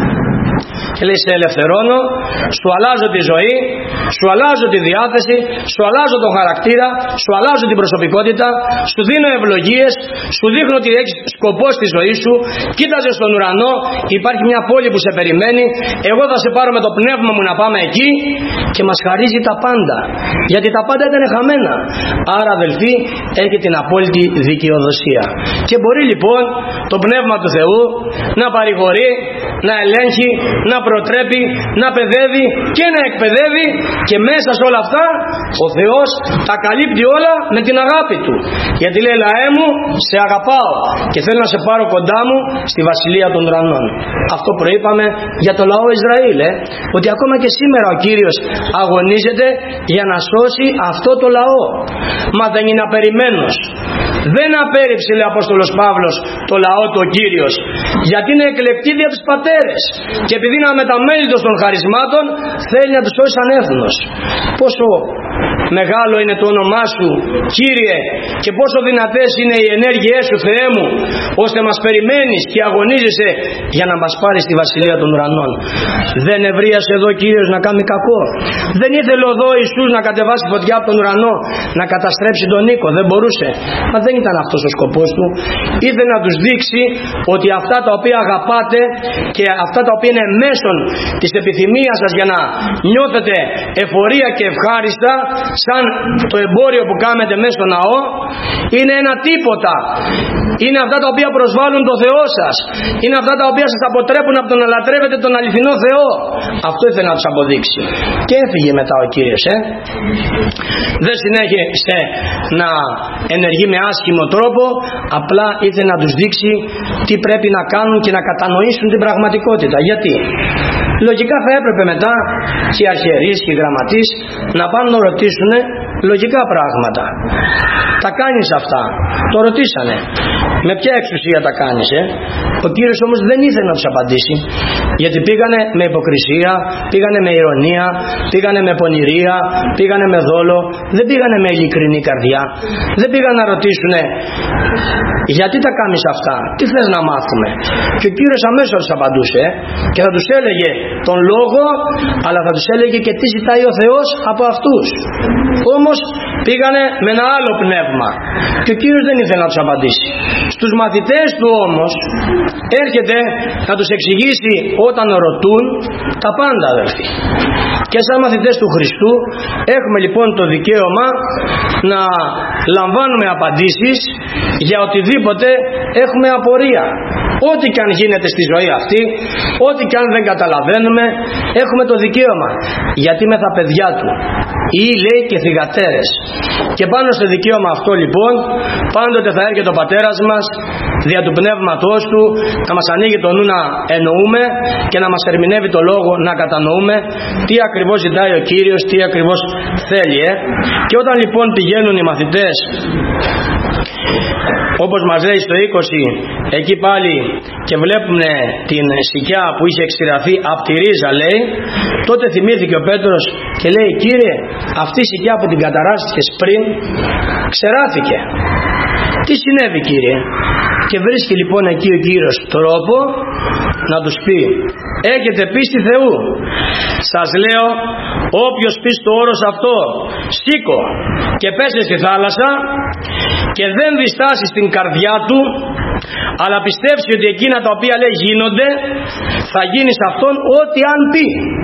και λέει: σε ελευθερώνω, σου αλλάζω τη ζωή, σου αλλάζω τη διάθεση, σου αλλάζω τον χαρακτήρα, σου αλλάζω την προσωπικότητα, σου δίνω ευλογίες, σου δείχνω ότι έχεις σκοπό στη ζωή σου. Κοίταζε στον ουρανό, υπάρχει μια πόλη που σε περιμένει, εγώ θα σε πάρω με το πνεύμα μου να πάμε εκεί, και μας χαρίζει τα πάντα, γιατί τα πάντα ήταν χαμένα. Άρα αδελφοί έχει την απόλυτη δικαιοδοσία. Και μπορεί λοιπόν το Πνεύμα του Θεού να παρηγορεί, να ελέγχει, να προτρέπει, να παιδεύει και να εκπαιδεύει, και μέσα σε όλα αυτά ο Θεός τα καλύπτει όλα με την αγάπη Του. Γιατί λέει: λαέ μου, σε αγαπάω και θέλω να σε πάρω κοντά μου στη βασιλεία των ουρανών. Αυτό προείπαμε για το λαό Ισραήλ, ε, ότι ακόμα και σήμερα ο Κύριος αγωνίζεται για να σώσει αυτό το λαό. Μα δεν είναι απεριμένος. Δεν απέρριψε, λέει ο Απόστολος Παύλος, το λαό του ο Κύριος, γιατί είναι εκλεκτή δια τους πατέρες, και επειδή είναι αμεταμέλητος των χαρισμάτων θέλει να τους σώσει σαν έθνος. Πόσο μεγάλο είναι το όνομά σου, Κύριε, και πόσο δυνατές είναι οι ενέργειές σου, Θεέ μου, ώστε μας περιμένεις και αγωνίζεσαι για να μας πάρεις στη βασιλεία των ουρανών. Δεν ευρίασε εδώ Κύριος να κάνει κακό. Δεν ήθελε εδώ Ιησούς να κατεβάσει φωτιά από τον ουρανό, να καταστρέψει τον Νίκο. Δεν μπορούσε. Μα δεν ήταν αυτός ο σκοπός του. Ήθελε να τους δείξει ότι αυτά τα οποία αγαπάτε και αυτά τα οποία είναι μέσον της επιθυμίας σας για να νιώθετε εφορία και ευχάριστα, σαν το εμπόριο που κάνετε μέσα στο ναό, είναι ένα τίποτα. Είναι αυτά τα οποία προσβάλλουν το Θεό σας. Είναι αυτά τα οποία σας αποτρέπουν από το να λατρεύετε τον αληθινό Θεό. Αυτό ήθελε να τους αποδείξει. Και έφυγε μετά ο Κύριος. Ε? Δεν συνέχισε να ενεργεί με άσχημο τρόπο. Απλά ήθελε να τους δείξει τι πρέπει να κάνουν και να κατανοήσουν την πραγματικότητα. Γιατί λογικά θα έπρεπε μετά και οι αρχιερείς και οι γραμματείς να πάνε να ρωτήσουν λογικά πράγματα. Τα κάνεις αυτά? Το ρωτήσανε. Με ποια εξουσία τα κάνεις? Ε? Ο Κύριος όμως δεν ήθελε να τους απαντήσει, γιατί πήγανε με υποκρισία, πήγανε με ειρωνία, πήγανε με πονηρία, πήγανε με δόλο. Δεν πήγανε με ειλικρινή καρδιά. Δεν πήγανε να ρωτήσουν γιατί τα κάνεις αυτά, τι θες να μάθουμε. Και ο Κύριος αμέσως τους απαντούσε και θα τους έλεγε τον λόγο, αλλά θα τους έλεγε και τι ζητάει ο Θεός από αυτούς. Όμως πήγανε με ένα άλλο πνεύμα και ο Κύριος δεν ήθελε να τους απαντήσει. Στους μαθητές του όμως έρχεται να τους εξηγήσει όταν ρωτούν τα πάντα, αδελφοί. Και σαν μαθητές του Χριστού έχουμε λοιπόν το δικαίωμα να λαμβάνουμε απαντήσεις για οτιδήποτε έχουμε απορία. Ό,τι και αν γίνεται στη ζωή αυτή, ό,τι και αν δεν καταλαβαίνουμε, έχουμε το δικαίωμα. Γιατί με τα παιδιά του ή λέει και θυγατέρες. Και πάνω στο δικαίωμα αυτό λοιπόν πάντοτε θα έρχεται ο πατέρας μας δια του πνεύματός του να μας ανοίγει το νου να εννοούμε και να μας ερμηνεύει το λόγο να κατανοούμε τι ακριβώς ζητάει ο Κύριος, τι ακριβώς θέλει. Ε? Και όταν λοιπόν πηγαίνουν οι μαθητές, όπως μας λέει στο είκοσι, εκεί πάλι και βλέπουν την σικιά που είχε εξηραθεί από τη ρίζα, λέει, τότε θυμήθηκε ο Πέτρος και λέει, Κύριε, αυτή η σικιά που την καταράστηκες πριν ξεράθηκε. Τι συνέβη, Κύριε? Και βρίσκει λοιπόν εκεί ο Κύριος τρόπο να τους πει, έχετε πίστη Θεού? Σας λέω, όποιος πει στο όρος αυτό, σήκω και πέσε στη θάλασσα, και δεν διστάσει στην καρδιά του, αλλά πιστέψει ότι εκείνα τα οποία λέει γίνονται, θα γίνει σε αυτόν ό,τι αν πει.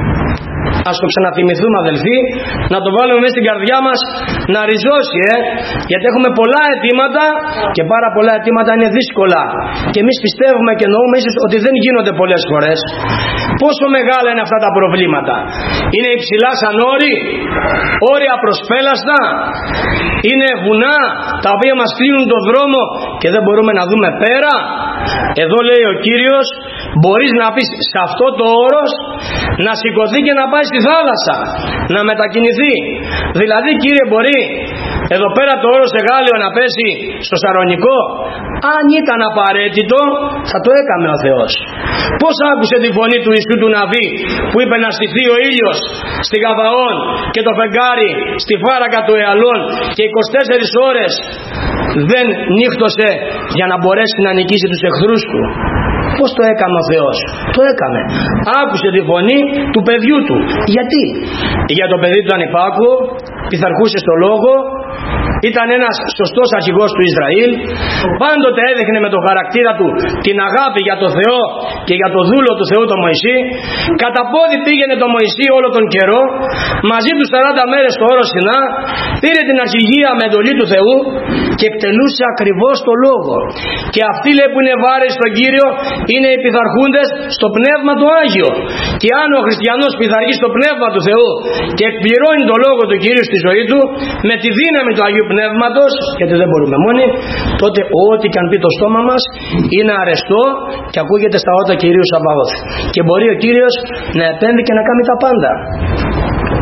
Ας το ξαναθυμηθούμε, αδελφοί, να το βάλουμε μέσα στην καρδιά μας να ριζώσει, ε? γιατί έχουμε πολλά αιτήματα και πάρα πολλά αιτήματα είναι δύσκολα και εμείς πιστεύουμε και εννοούμε ίσως ότι δεν γίνονται πολλές φορές. Πόσο μεγάλα είναι αυτά τα προβλήματα? Είναι υψηλά σαν όροι, όρια προσπέλαστα, είναι βουνά τα οποία μας κλείνουν τον δρόμο και δεν μπορούμε να δούμε πέρα. Εδώ λέει ο Κύριος, μπορείς να πεις σε αυτό το όρος να σηκωθεί και να πάει στη θάλασσα, να μετακινηθεί. Δηλαδή, Κύριε, μπορεί εδώ πέρα το όρος Εγάλεο να πέσει στο Σαρονικό? Αν ήταν απαραίτητο θα το έκαμε ο Θεός. Πώς άκουσε τη φωνή του Ιησού του Ναβί που είπε να στηθεί ο ήλιος στη Γαβαών και το φεγγάρι στη φάρακα του Εαλών και είκοσι τέσσερις ώρες δεν νύχτωσε για να μπορέσει να νικήσει τους εχθρούς του? Πώς το έκαμε ο Θεός? Το έκαμε. Άκουσε τη φωνή του παιδιού του. Γιατί? Για το παιδί του ήταν υπάκουο, πειθαρχούσε στο λόγο, ήταν ένας σωστός αρχηγός του Ισραήλ, πάντοτε έδειχνε με το χαρακτήρα του την αγάπη για το Θεό και για το δούλο του Θεού τον Μωυσή. Κατά πόδι πήγαινε τον Μωυσή όλο τον καιρό, μαζί του σαράντα μέρες στο όρο Σινά, πήρε την αρχηγία με εντολή του Θεού και εκτελούσε ακριβώς το λόγο. Και αυτοί, λέει, που είναι βάρες στον Κύριο είναι οι πειθαρχούντες στο Πνεύμα του Άγιο. Και αν ο χριστιανός πειθαρχεί στο Πνεύμα του Θεού και εκπληρώνει το λόγο του Κυρίου στη ζωή του με τη δύναμη του Αγίου Πνεύματος, γιατί δεν μπορούμε μόνοι, τότε ό,τι και αν πει το στόμα μας είναι αρεστό και ακούγεται στα ότα Κυρίου Σαβαώθ. Και μπορεί ο Κύριος να επέμβει και να κάνει τα πάντα.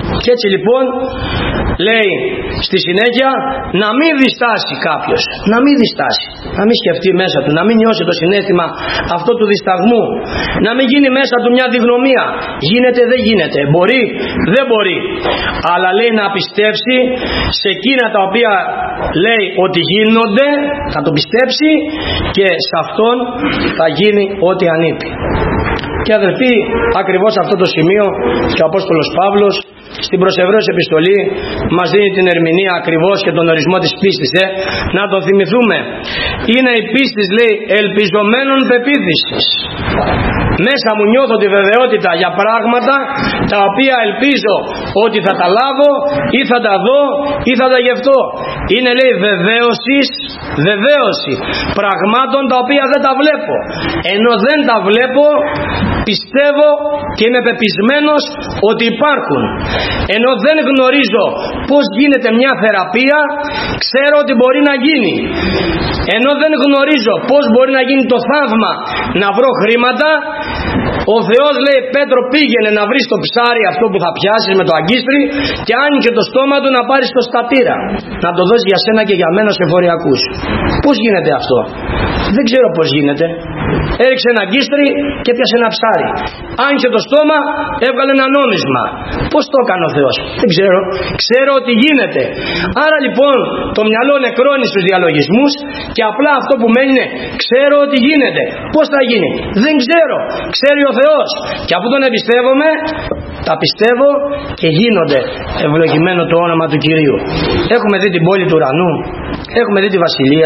Και έτσι λοιπόν λέει στη συνέχεια να μην διστάσει κάποιος, να μην διστάσει, να μην σκεφτεί μέσα του, να μην νιώσει το συναίσθημα αυτό του δισταγμού, να μην γίνει μέσα του μια διγνωμία, γίνεται δεν γίνεται, μπορεί δεν μπορεί, αλλά λέει να πιστέψει σε εκείνα τα οποία λέει ότι γίνονται, θα το πιστέψει και σε αυτόν θα γίνει ό,τι ανήπη. Και αδελφοί, ακριβώς αυτό το σημείο και ο Απόστολος Παύλος στην προς Εβραίους επιστολή μας δίνει την ερμηνεία ακριβώς και τον ορισμό της πίστης. Ε. Να το θυμηθούμε. Είναι η πίστη, λέει, ελπιζομένων πεποίθησης. Μέσα μου νιώθω τη βεβαιότητα για πράγματα τα οποία ελπίζω ότι θα τα λάβω ή θα τα δω ή θα τα γευτώ. Είναι, λέει, βεβαίωσης, βεβαίωση πραγμάτων τα οποία δεν τα βλέπω. Ενώ δεν τα βλέπω, πιστεύω και είμαι πεπισμένος ότι υπάρχουν. Ενώ δεν γνωρίζω πώς γίνεται μια θεραπεία, ξέρω ότι μπορεί να γίνει. Ενώ δεν γνωρίζω πώς μπορεί να γίνει το θαύμα να βρω χρήματα, ο Θεός, λέει, Πέτρο, πήγαινε να βρεις το ψάρι αυτό που θα πιάσεις με το αγκίστρι και άνοιξε το στόμα του να πάρεις το στατήρα, να το δώσει για σένα και για μένα σε εφοριακούς. Πώς γίνεται αυτό? Δεν ξέρω πώς γίνεται. Έριξε ένα αγκίστρι και πιάσε ένα ψάρι. Άνοιξε το στόμα, έβγαλε ένα νόμισμα. Πώς το έκανε ο Θεός? Δεν ξέρω. Ξέρω ότι γίνεται. Άρα λοιπόν το μυαλό νεκρώνει στους διαλογισμούς και απλά αυτό που μένει είναι ξέρω ότι γίνεται. Πώς θα γίνει? Δεν ξέρω. Ξέρει ο Θεός. Και αφού τον εμπιστεύομαι, τα πιστεύω και γίνονται. Ευλογημένο το όνομα του Κυρίου. Έχουμε δει την πόλη του ουρανού. Έχουμε δει τη βασιλεία.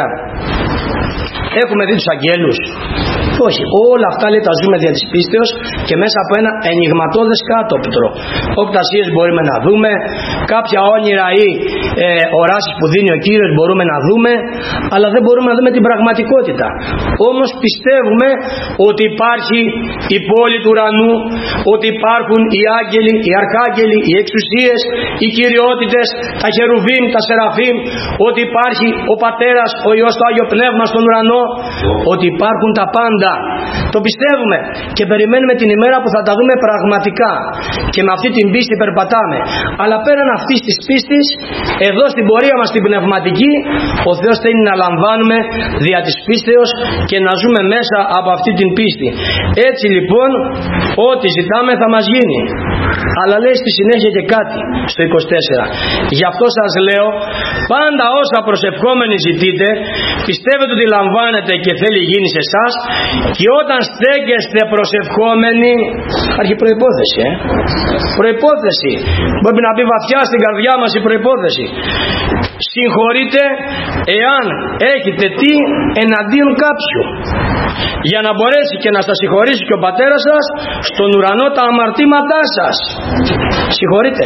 Έχουμε δει τους αγγέλους? Όχι, όλα αυτά, λέει, τα ζούμε δια της πίστεως και μέσα από ένα ενιγματώδες κάτωπτρο. Οπτασίες μπορούμε να δούμε, κάποια όνειρα ή ε, οράσεις που δίνει ο Κύριος μπορούμε να δούμε, αλλά δεν μπορούμε να δούμε την πραγματικότητα. Όμως πιστεύουμε ότι υπάρχει η πόλη του ουρανού, ότι υπάρχουν οι άγγελοι, οι αρχάγγελοι, οι εξουσίες, οι κυριότητες, τα χερουβίμ, τα σεραφίμ, ότι υπάρχει ο Πατέρας, ο Υιός, το Άγιο Πνεύμα στον ουρανό, ότι υπάρχουν τα πάντα. Το πιστεύουμε και περιμένουμε την ημέρα που θα τα δούμε πραγματικά και με αυτή την πίστη περπατάμε. Αλλά πέραν αυτής της πίστης, εδώ στην πορεία μας την πνευματική, ο Θεός θέλει να λαμβάνουμε δια της πίστεως και να ζούμε μέσα από αυτή την πίστη. Έτσι λοιπόν, ό,τι ζητάμε θα μας γίνει. Αλλά λέει στη συνέχεια και κάτι στο είκοσι τέσσερα. Γι' αυτό σας λέω, πάντα όσα προσευχόμενοι ζητείτε, πιστεύετε ότι λαμβάνετε και θέλει γίνει σε εσάς, και όταν στέκεστε προσευχόμενοι, υπάρχει προϋπόθεση, ε? προϋπόθεση. Πρέπει να μπει βαθιά στην καρδιά μας η προϋπόθεση. Συγχωρείτε εάν έχετε τι εναντίον κάποιου, για να μπορέσει και να σας συγχωρήσει και ο Πατέρας σας στον ουρανό τα αμαρτήματά σας. Συγχωρείτε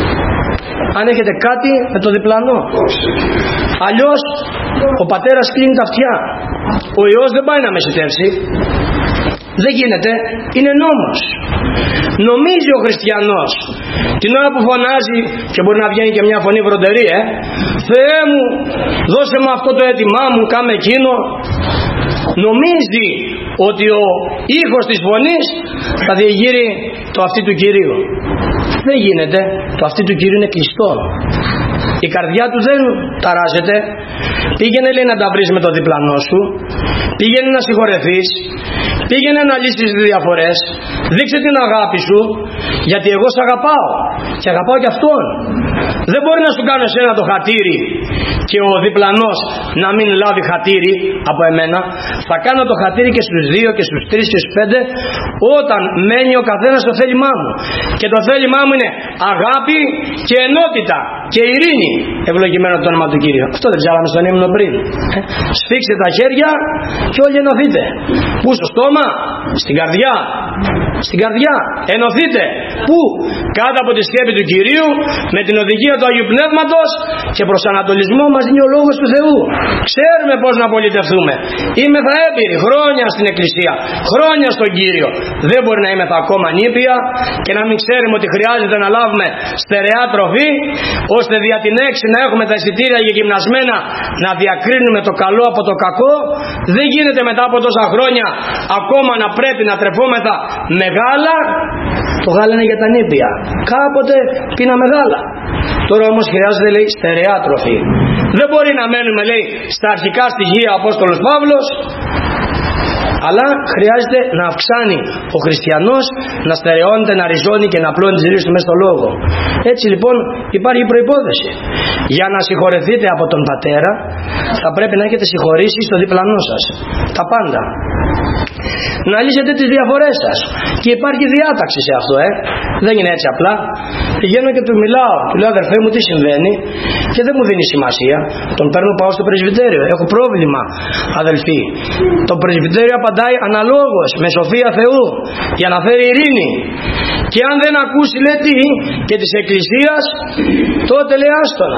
αν έχετε κάτι με το διπλανό. Αλλιώς ο Πατέρας κλείνει τα αυτιά. Ο Υιός δεν πάει να μεσητεύσει. Δεν γίνεται. Είναι νόμος. Νομίζει ο χριστιανός την ώρα που φωνάζει, και μπορεί να βγαίνει και μια φωνή βροντερή, ε, Θεέ μου, δώσε μου αυτό το αίτημά μου, κάμε εκείνο. Νομίζει ότι ο ήχος της φωνής θα διεγείρει το αυτί του Κυρίου. Δεν γίνεται. Το αυτί του Κυρίου είναι κλειστό. Η καρδιά του δεν ταράζεται. Πήγαινε, λέει, να τα βρεις με το διπλανό σου. Πήγαινε να συγχωρεθείς. Πήγαινε να λύσεις τις διαφορές. Δείξε την αγάπη σου, γιατί εγώ σ' αγαπάω και αγαπάω και αυτόν. Δεν μπορεί να σου κάνω εσένα το χατήρι και ο διπλανός να μην λάβει χατήρι από εμένα. Θα κάνω το χατήρι και στους δύο και στους τρεις και στους πέντε, όταν μένει ο καθένας στο θέλημά μου. Και το θέλημά μου είναι αγάπη και ενότητα και ειρήνη. Ευλογημένο το όνομα του Κύριου. Αυτό δεν ψάλαμε στον ύμνο πριν. Ε? Σφίξτε τα χέρια και όλοι ενωθείτε. Πού? Στο στόμα? Στην καρδιά? Στην καρδιά. Ενωθείτε. Πού? Κάτω από τη σκέπη του Κυρίου, με την οδηγία του Αγίου Πνεύματος και προς ανατολισμό μας δίνει ο Λόγος του Θεού. Ξέρουμε πώς να πολιτευτούμε. Είμαι θα έμπειροι χρόνια στην Εκκλησία, χρόνια στον Κύριο. Δεν μπορεί να είμαι θα ακόμα νήπια και να μην ξέρουμε ότι χρειάζεται να λάβουμε στερεά τροφή, ώστε δια την έξι να έχουμε τα εισιτήρια για γυμνασμένα να διακρίνουμε το καλό από το κακό. Δεν γίνεται μετά από τόσα χρόνια ακόμα να πρέπει να τρεφόμεθα μεγάλα Το γάλα είναι για τα νήπια. Κάποτε πίναμε γάλα. Τώρα όμως χρειάζεται, λέει, στερεά τροφή. Δεν μπορεί να μένουμε, λέει, στα αρχικά στοιχεία ο Απόστολος Παύλος, αλλά χρειάζεται να αυξάνει ο χριστιανός, να στερεώνεται, να ριζώνει και να απλώνει τις ρίζες του μέσα στο λόγο. Έτσι λοιπόν υπάρχει προϋπόθεση. Για να συγχωρεθείτε από τον πατέρα, θα πρέπει να έχετε συγχωρήσει στο διπλανό σας τα πάντα. Να λύσετε τις διαφορές σας. Και υπάρχει διάταξη σε αυτό, ε. Δεν είναι έτσι απλά. Πηγαίνω και του μιλάω, του λέω αδερφέ μου τι συμβαίνει, και δεν μου δίνει σημασία. Τον παίρνω, πάω στο πρεσβυτέριο. Έχω πρόβλημα, αδελφοί. Το πρεσβυτέριο απαντάει αναλόγως, με σοφία Θεού, για να φέρει ειρήνη. Και αν δεν ακούσει, λέει, τι, και της Εκκλησίας, τότε λέει άστονα.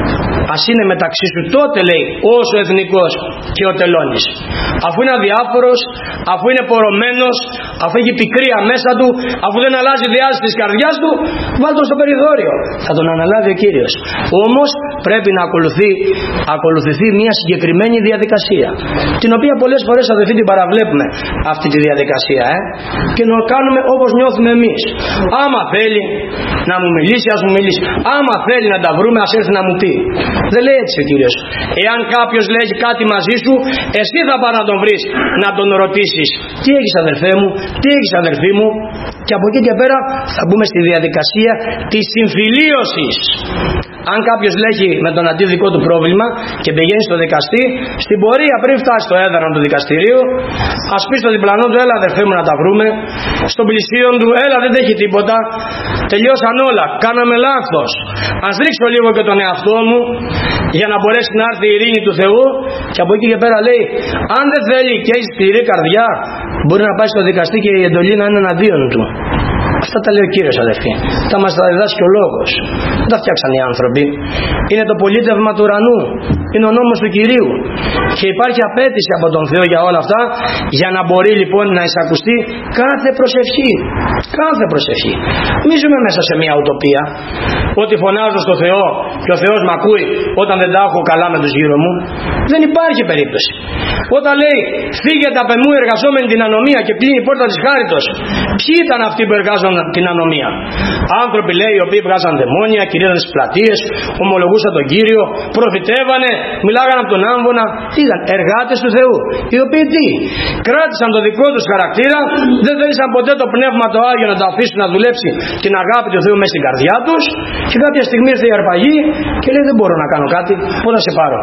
Ας είναι μεταξύ σου, τότε λέει, όσο εθνικός και ο τελώνης. Αφού είναι αδιάφορος, αφού είναι πορωμένος, αφού έχει πικρία μέσα του, αφού δεν αλλάζει διάσταση της καρδιάς του, βάλτε τον στο περιθώριο. Θα τον αναλάβει ο Κύριος. Όμως πρέπει να ακολουθεί, ακολουθηθεί μια συγκεκριμένη διαδικασία, την οποία πολλές φορές, αδελφοί, την παραβλέπουμε αυτή τη διαδικασία, ε? Και να κάνουμε όπως νιώθουμε εμείς. Άμα θέλει να μου μιλήσει, ας μου μιλήσει. Άμα θέλει να τα βρούμε, ας έρθει να μου πει. Δεν λέει έτσι ο Κύριος. Εάν κάποιος λέει κάτι μαζί σου, εσύ θα πας να τον βρεις, να τον ρωτήσεις, τι έχεις αδερφέ μου, τι έχεις αδερφή μου, και από εκεί και πέρα θα μπούμε στη διαδικασία της συμφιλίωσης. Αν κάποιος λέγει με τον αντίδικό του πρόβλημα και πηγαίνει στο δικαστή, στην πορεία πριν φτάσει στο έδρανο του δικαστηρίου, ας πει στο διπλανό του, έλα αδερφέ μου να τα βρούμε, στον πλησίον του, έλα δεν έχει τίποτα, τελειώσαν όλα, κάναμε λάθος, ας ρίξω λίγο και τον εαυτό μου για να μπορέσει να έρθει η ειρήνη του Θεού. Και από εκεί και πέρα λέει, αν δεν θέλει και έχει σκληρή καρδιά, μπορεί να πάει στο δικαστή και η εντολή να είναι εναντίον του. Αυτά τα λέει ο Κύριος, αδερφοί. Τα μας τα διδάσκει ο Λόγος. Δεν τα φτιάξαν οι άνθρωποι. Είναι το πολίτευμα του ουρανού. Είναι ο νόμος του Κυρίου. Και υπάρχει απέτηση από τον Θεό για όλα αυτά, για να μπορεί λοιπόν να εισακουστεί κάθε προσευχή. Κάθε προσευχή. Μη ζούμε μέσα σε μια ουτοπία, ότι φωνάζω στο Θεό και ο Θεός μ' ακούει όταν δεν τα έχω καλά με τους γύρω μου. Δεν υπάρχει περίπτωση. Όταν λέει φύγετε απ' εμού εργαζόμενοι την ανομία και κλείνει η πόρτα της χάριτος, ποιοι ήταν αυτοί που εργάζονταν την ανομία? Άνθρωποι, λέει, οι οποίοι βγάζαν δαιμόνια, κηρύττανε στις πλατείες, ομολογούσαν τον Κύριο, προφητεύανε, μιλάγαν από τον άμβονα. Ήταν εργάτες του Θεού, οι οποίοι τι? Κράτησαν το δικό τους χαρακτήρα, δεν θέλησαν ποτέ το Πνεύμα το Άγιο να το αφήσουν να δουλέψει την αγάπη του Θεού μέσα στην καρδιά τους, και κάποια στιγμή ήρθε η αρπαγή και λέει δεν μπορώ να κάνω κάτι, πού να σε πάρω?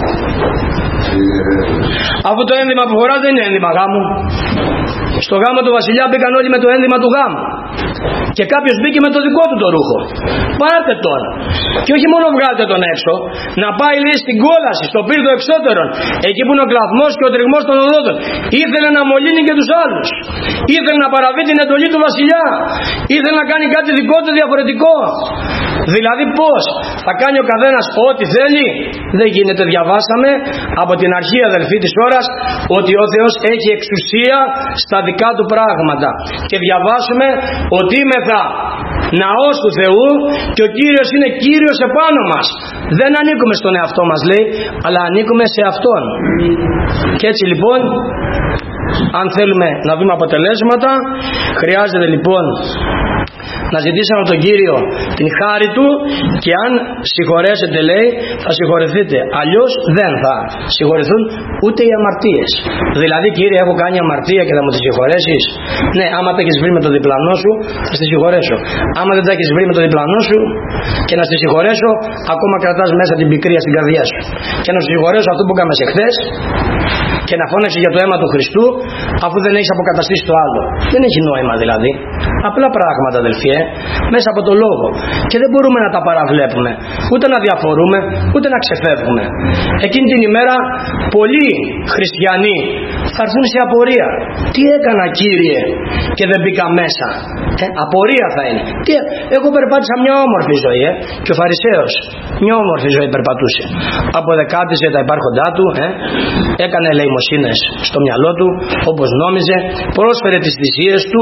Αφού το ένδυμα που φοράς δεν είναι ένδυμα γάμου. Στο γάμο του βασιλιά μπήκαν όλοι με το ένδυμα του γάμου, και κάποιος μπήκε με το δικό του το ρούχο. Πάρτε τον, και όχι μόνο βγάλτε τον έξω, να πάει, λέει, στην κόλαση, στο πύρτο εξώτερον, εκεί που είναι ο κλαθμός και ο τριγμός των οδόντων. Ήθελε να μολύνει και τους άλλους, ήθελε να παραβεί την εντολή του βασιλιά, ήθελε να κάνει κάτι δικό του διαφορετικό. Δηλαδή πως θα κάνει ο καθένας ό,τι θέλει? Δεν γίνεται. Διαβάσαμε από την αρχή, αδελφοί, της ώρας, ότι ο Θεός έχει εξουσία στα δικά του πράγματα, και διαβάσουμε ότι είμεθα ναός του Θεού και ο Κύριος είναι Κύριος επάνω μας. Δεν ανήκουμε στον εαυτό μας, λέει, αλλά ανήκουμε σε Αυτόν. Και έτσι λοιπόν, αν θέλουμε να δούμε αποτελέσματα, χρειάζεται λοιπόν να ζητήσαμε τον Κύριο την χάρη Του, και αν συγχωρέσετε, λέει, θα συγχωρεθείτε. Αλλιώς δεν θα συγχωρηθούν ούτε οι αμαρτίες. Δηλαδή, Κύριε, έχω κάνει αμαρτία και θα μου τη συγχωρέσεις? Ναι, άμα τα έχεις βρει με το διπλανό σου, θα στη συγχωρέσω. Άμα δεν τα έχεις βρει με το διπλανό σου και να στη συγχωρέσω, ακόμα κρατάς μέσα την πικρία στην καρδιά σου. Και να σου συγχωρέσω αυτό που έκαμες εχθές, και να φώναξε για το αίμα του Χριστού, αφού δεν έχεις αποκαταστήσει το άλλο. Δεν έχει νόημα δηλαδή. Απλά πράγματα, αδελφοί, ε, μέσα από το λόγο. Και δεν μπορούμε να τα παραβλέπουμε, ούτε να διαφορούμε, ούτε να ξεφεύγουμε. Εκείνη την ημέρα πολλοί χριστιανοί θα έρθουν σε απορία. Τι έκανα, Κύριε, και δεν μπήκα μέσα? Ε, απορία θα είναι. Τι, εγώ περπάτησα μια όμορφη ζωή, ε, και ο Φαρισαίος μια όμορφη ζωή περπατούσε. Αποδεκάτιζε τα υπάρχοντά του, ε, έκανε ελεημοσύνες στο μυαλό του, όπως νόμιζε, πρόσφερε τις θυσίες του,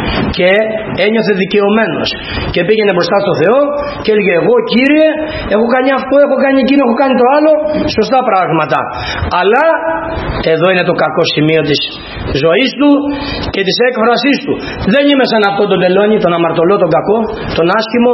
και ένιωθε δικαιωμένος και πήγαινε μπροστά στο Θεό και έλεγε, εγώ Κύριε έχω κάνει αυτό, έχω κάνει εκείνο, έχω κάνει το άλλο, σωστά πράγματα, αλλά εδώ είναι το κακό σημείο της ζωής του και της έκφρασής του. Δεν είμαι σαν αυτόν τον τελώνη, τον αμαρτωλό, τον κακό, τον άσχημο.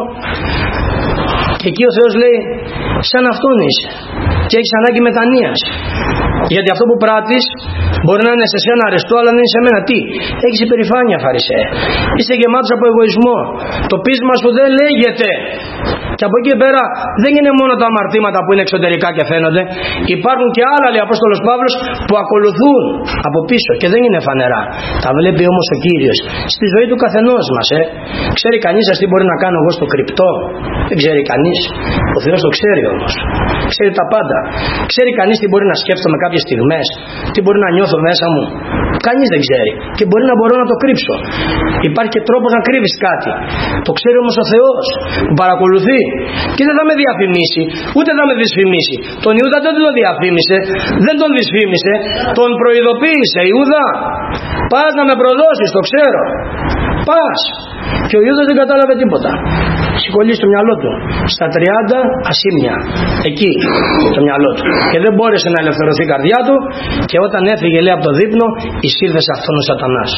Και εκεί ο Θεός λέει, σαν αυτόν είσαι και έχεις ανάγκη μετανοίας, γιατί αυτό που πράττεις μπορεί να είναι σε σένα αρεστό, αλλά δεν είναι σε μένα. Τι? Έχεις υπερηφάνεια, Φαρισαίε. Είσαι γεμάτος από εγωισμό. Το πείσμα σου δεν λέγεται. Και από εκεί πέρα δεν είναι μόνο τα αμαρτήματα που είναι εξωτερικά και φαίνονται. Υπάρχουν και άλλα, λέει ο Απόστολος Παύλος, που ακολουθούν από πίσω και δεν είναι φανερά. Τα βλέπει όμως ο Κύριος στη ζωή του καθενός μας. Ε. Ξέρει κανείς σας τι μπορεί να κάνω εγώ στο κρυπτό? Δεν ξέρει κανείς. Ο Θεός το ξέρει όμως. Ξέρει τα πάντα. Ξέρει κανείς τι μπορεί να σκέφτομαι κάποιες στιγμές, τι μπορεί να νιώθω μέσα μου? Κανείς δεν ξέρει. Και μπορεί να μπορώ να το κρύψω. Υπάρχει και τρόπος να κρύβεις κάτι. Το ξέρει όμως ο Θεός που παρακολουθεί. Και δεν θα με διαφημίσει, ούτε θα με δυσφημίσει. Τον Ιούδα δεν τον διαφήμισε, δεν τον δυσφήμισε, τον προειδοποίησε. Ιούδα, πας να με προδώσεις, το ξέρω. Πας. Και ο Ιούδας δεν κατάλαβε τίποτα. Σηκωλεί στο μυαλό του στα τριάντα ασήμια, εκεί το μυαλό του, και δεν μπόρεσε να ελευθερωθεί η καρδιά του. Και όταν έφυγε, λέει, από το δείπνο, εισήλθε σε αυτόν ο Σατανάς.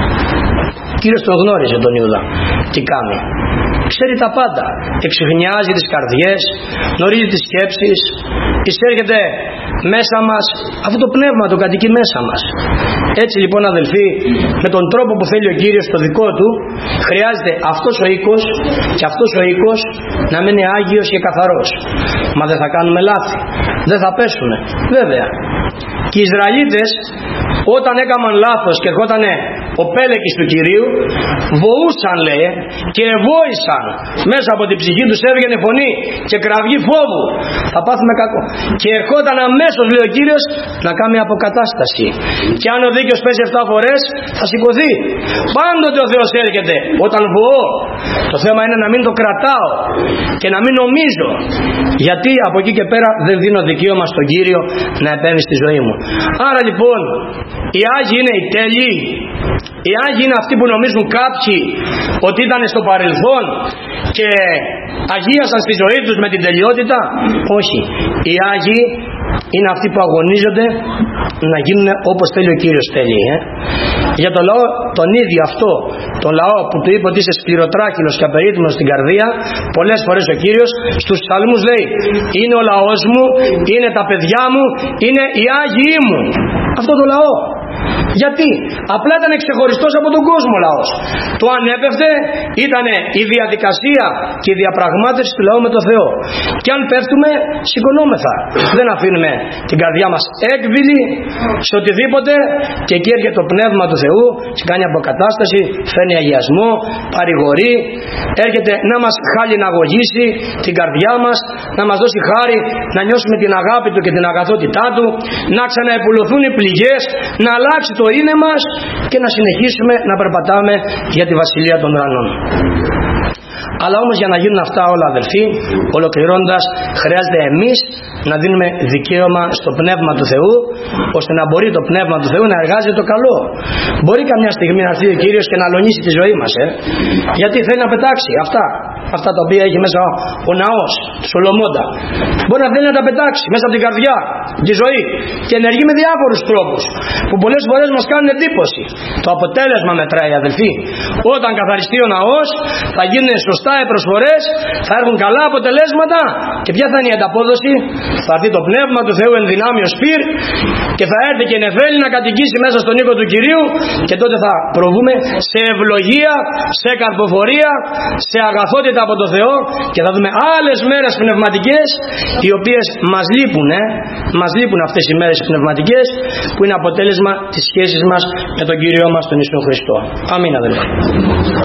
Ο Κύριος τον γνώριζε τον Ιούδα τι κάνει. Ξέρει τα πάντα. Εξυχνιάζει τις καρδιές, γνωρίζει τις σκέψεις, εισέρχεται μέσα μας. Αυτό το πνεύμα το κατοικεί μέσα μας. Έτσι λοιπόν, αδελφοί, με τον τρόπο που θέλει ο Κύριος το δικό του, χρειάζεται αυτός ο οίκος και αυτός ο οίκος να μένει άγιος και καθαρός. Μα δεν θα κάνουμε λάθη, δεν θα πέσουμε, βέβαια. Και οι Ισραηλίτες, όταν έκαναν λάθος και ερχότανε ο πέλεκης του Κυρίου, βοούσαν, λέει, και ευόησαν. Μέσα από την ψυχή τους έβγαινε φωνή και κραυγή φόβου. Θα πάθουμε κακό. Και ερχόταν αμέσως, λέει ο Κύριος, να κάνει αποκατάσταση. Και αν ο δίκαιος πέσει επτά φορές, θα σηκωθεί. Πάντοτε ο Θεός έρχεται όταν βοώ. Το θέμα είναι να μην το κρατάω και να μην νομίζω, γιατί από εκεί και πέρα δεν δίνω δικαίωμα στον Κύριο να επέμβει στη ζωή μου. Άρα λοιπόν, οι Άγιοι είναι οι τέλειοι. Οι Άγιοι είναι αυτοί που νομίζουν κάποιοι ότι ήταν στο παρελθόν και αγίασαν στη ζωή τους με την τελειότητα. Όχι. Οι Άγιοι είναι αυτοί που αγωνίζονται να γίνουν όπως θέλει ο Κύριος τέλειοι. Ε? Για τον λαό τον ίδιο αυτό, τον λαό που του είπε ότι είσαι σκληροτράχυλος και απερίτμος στην καρδία, πολλές φορές ο Κύριος στους ψαλμούς λέει, είναι ο λαός μου, είναι τα παιδιά μου, είναι οι Άγιοι μου. Αυτό το λαό. Γιατί? Απλά ήταν ξεχωριστός από τον κόσμο λαός. Το ανέπευτε ήταν η διαδικασία και η διαπραγμάτευση του λαού με τον Θεό. Και αν πέφτουμε, σηκωνόμεθα. Δεν αφήνουμε την καρδιά μας έκβηλη σε οτιδήποτε, και εκεί έρχεται το Πνεύμα του Θεού και κάνει αποκατάσταση, φέρνει αγιασμό, παρηγορεί, έρχεται να μας χαλιναγωγήσει την καρδιά μας, να μας δώσει χάρη, να νιώσουμε την αγάπη του και την αγαθότητά του, να ξαναεπουλωθούν οι πληγές, να αλλάξει το είναι μας και να συνεχίσουμε να περπατάμε για τη Βασιλεία των Ουρανών. Αλλά όμως για να γίνουν αυτά όλα, αδελφοί, ολοκληρώνοντας, χρειάζεται εμείς να δίνουμε δικαίωμα στο Πνεύμα του Θεού, ώστε να μπορεί το Πνεύμα του Θεού να εργάζεται το καλό. Μπορεί καμιά στιγμή να έρθει ο Κύριος και να αλωνίσει τη ζωή μας, ε? γιατί θέλει να πετάξει αυτά, αυτά τα οποία έχει μέσα ο ναός του Σολομώντα. Μπορεί να θέλει να τα πετάξει μέσα από την καρδιά, τη ζωή, και ενεργεί με διάφορους τρόπους που πολλές φορές μας κάνουν εντύπωση. Το αποτέλεσμα μετράει, αδελφοί. Όταν καθαριστεί ο ναός, θα γίνουν σωστά οι προσφορές, θα έρθουν καλά αποτελέσματα, και ποια θα είναι η ανταπόδοση? Θα έρθει το Πνεύμα του Θεού εν δυνάμει ο Σπύρ και θα έρθει και νεφέλη να κατοικήσει μέσα στον οίκο του Κυρίου, και τότε θα προβούμε σε ευλογία, σε καρποφορία, σε αγαθότητα από το Θεό, και θα δούμε άλλες μέρες πνευματικές, οι οποίες μας λείπουν, ε? μας λείπουν αυτές οι μέρες πνευματικές, που είναι αποτέλεσμα της σχέσης μας με τον Κύριο μας τον Ιησού Χριστό. Αμήν, αδελφοί.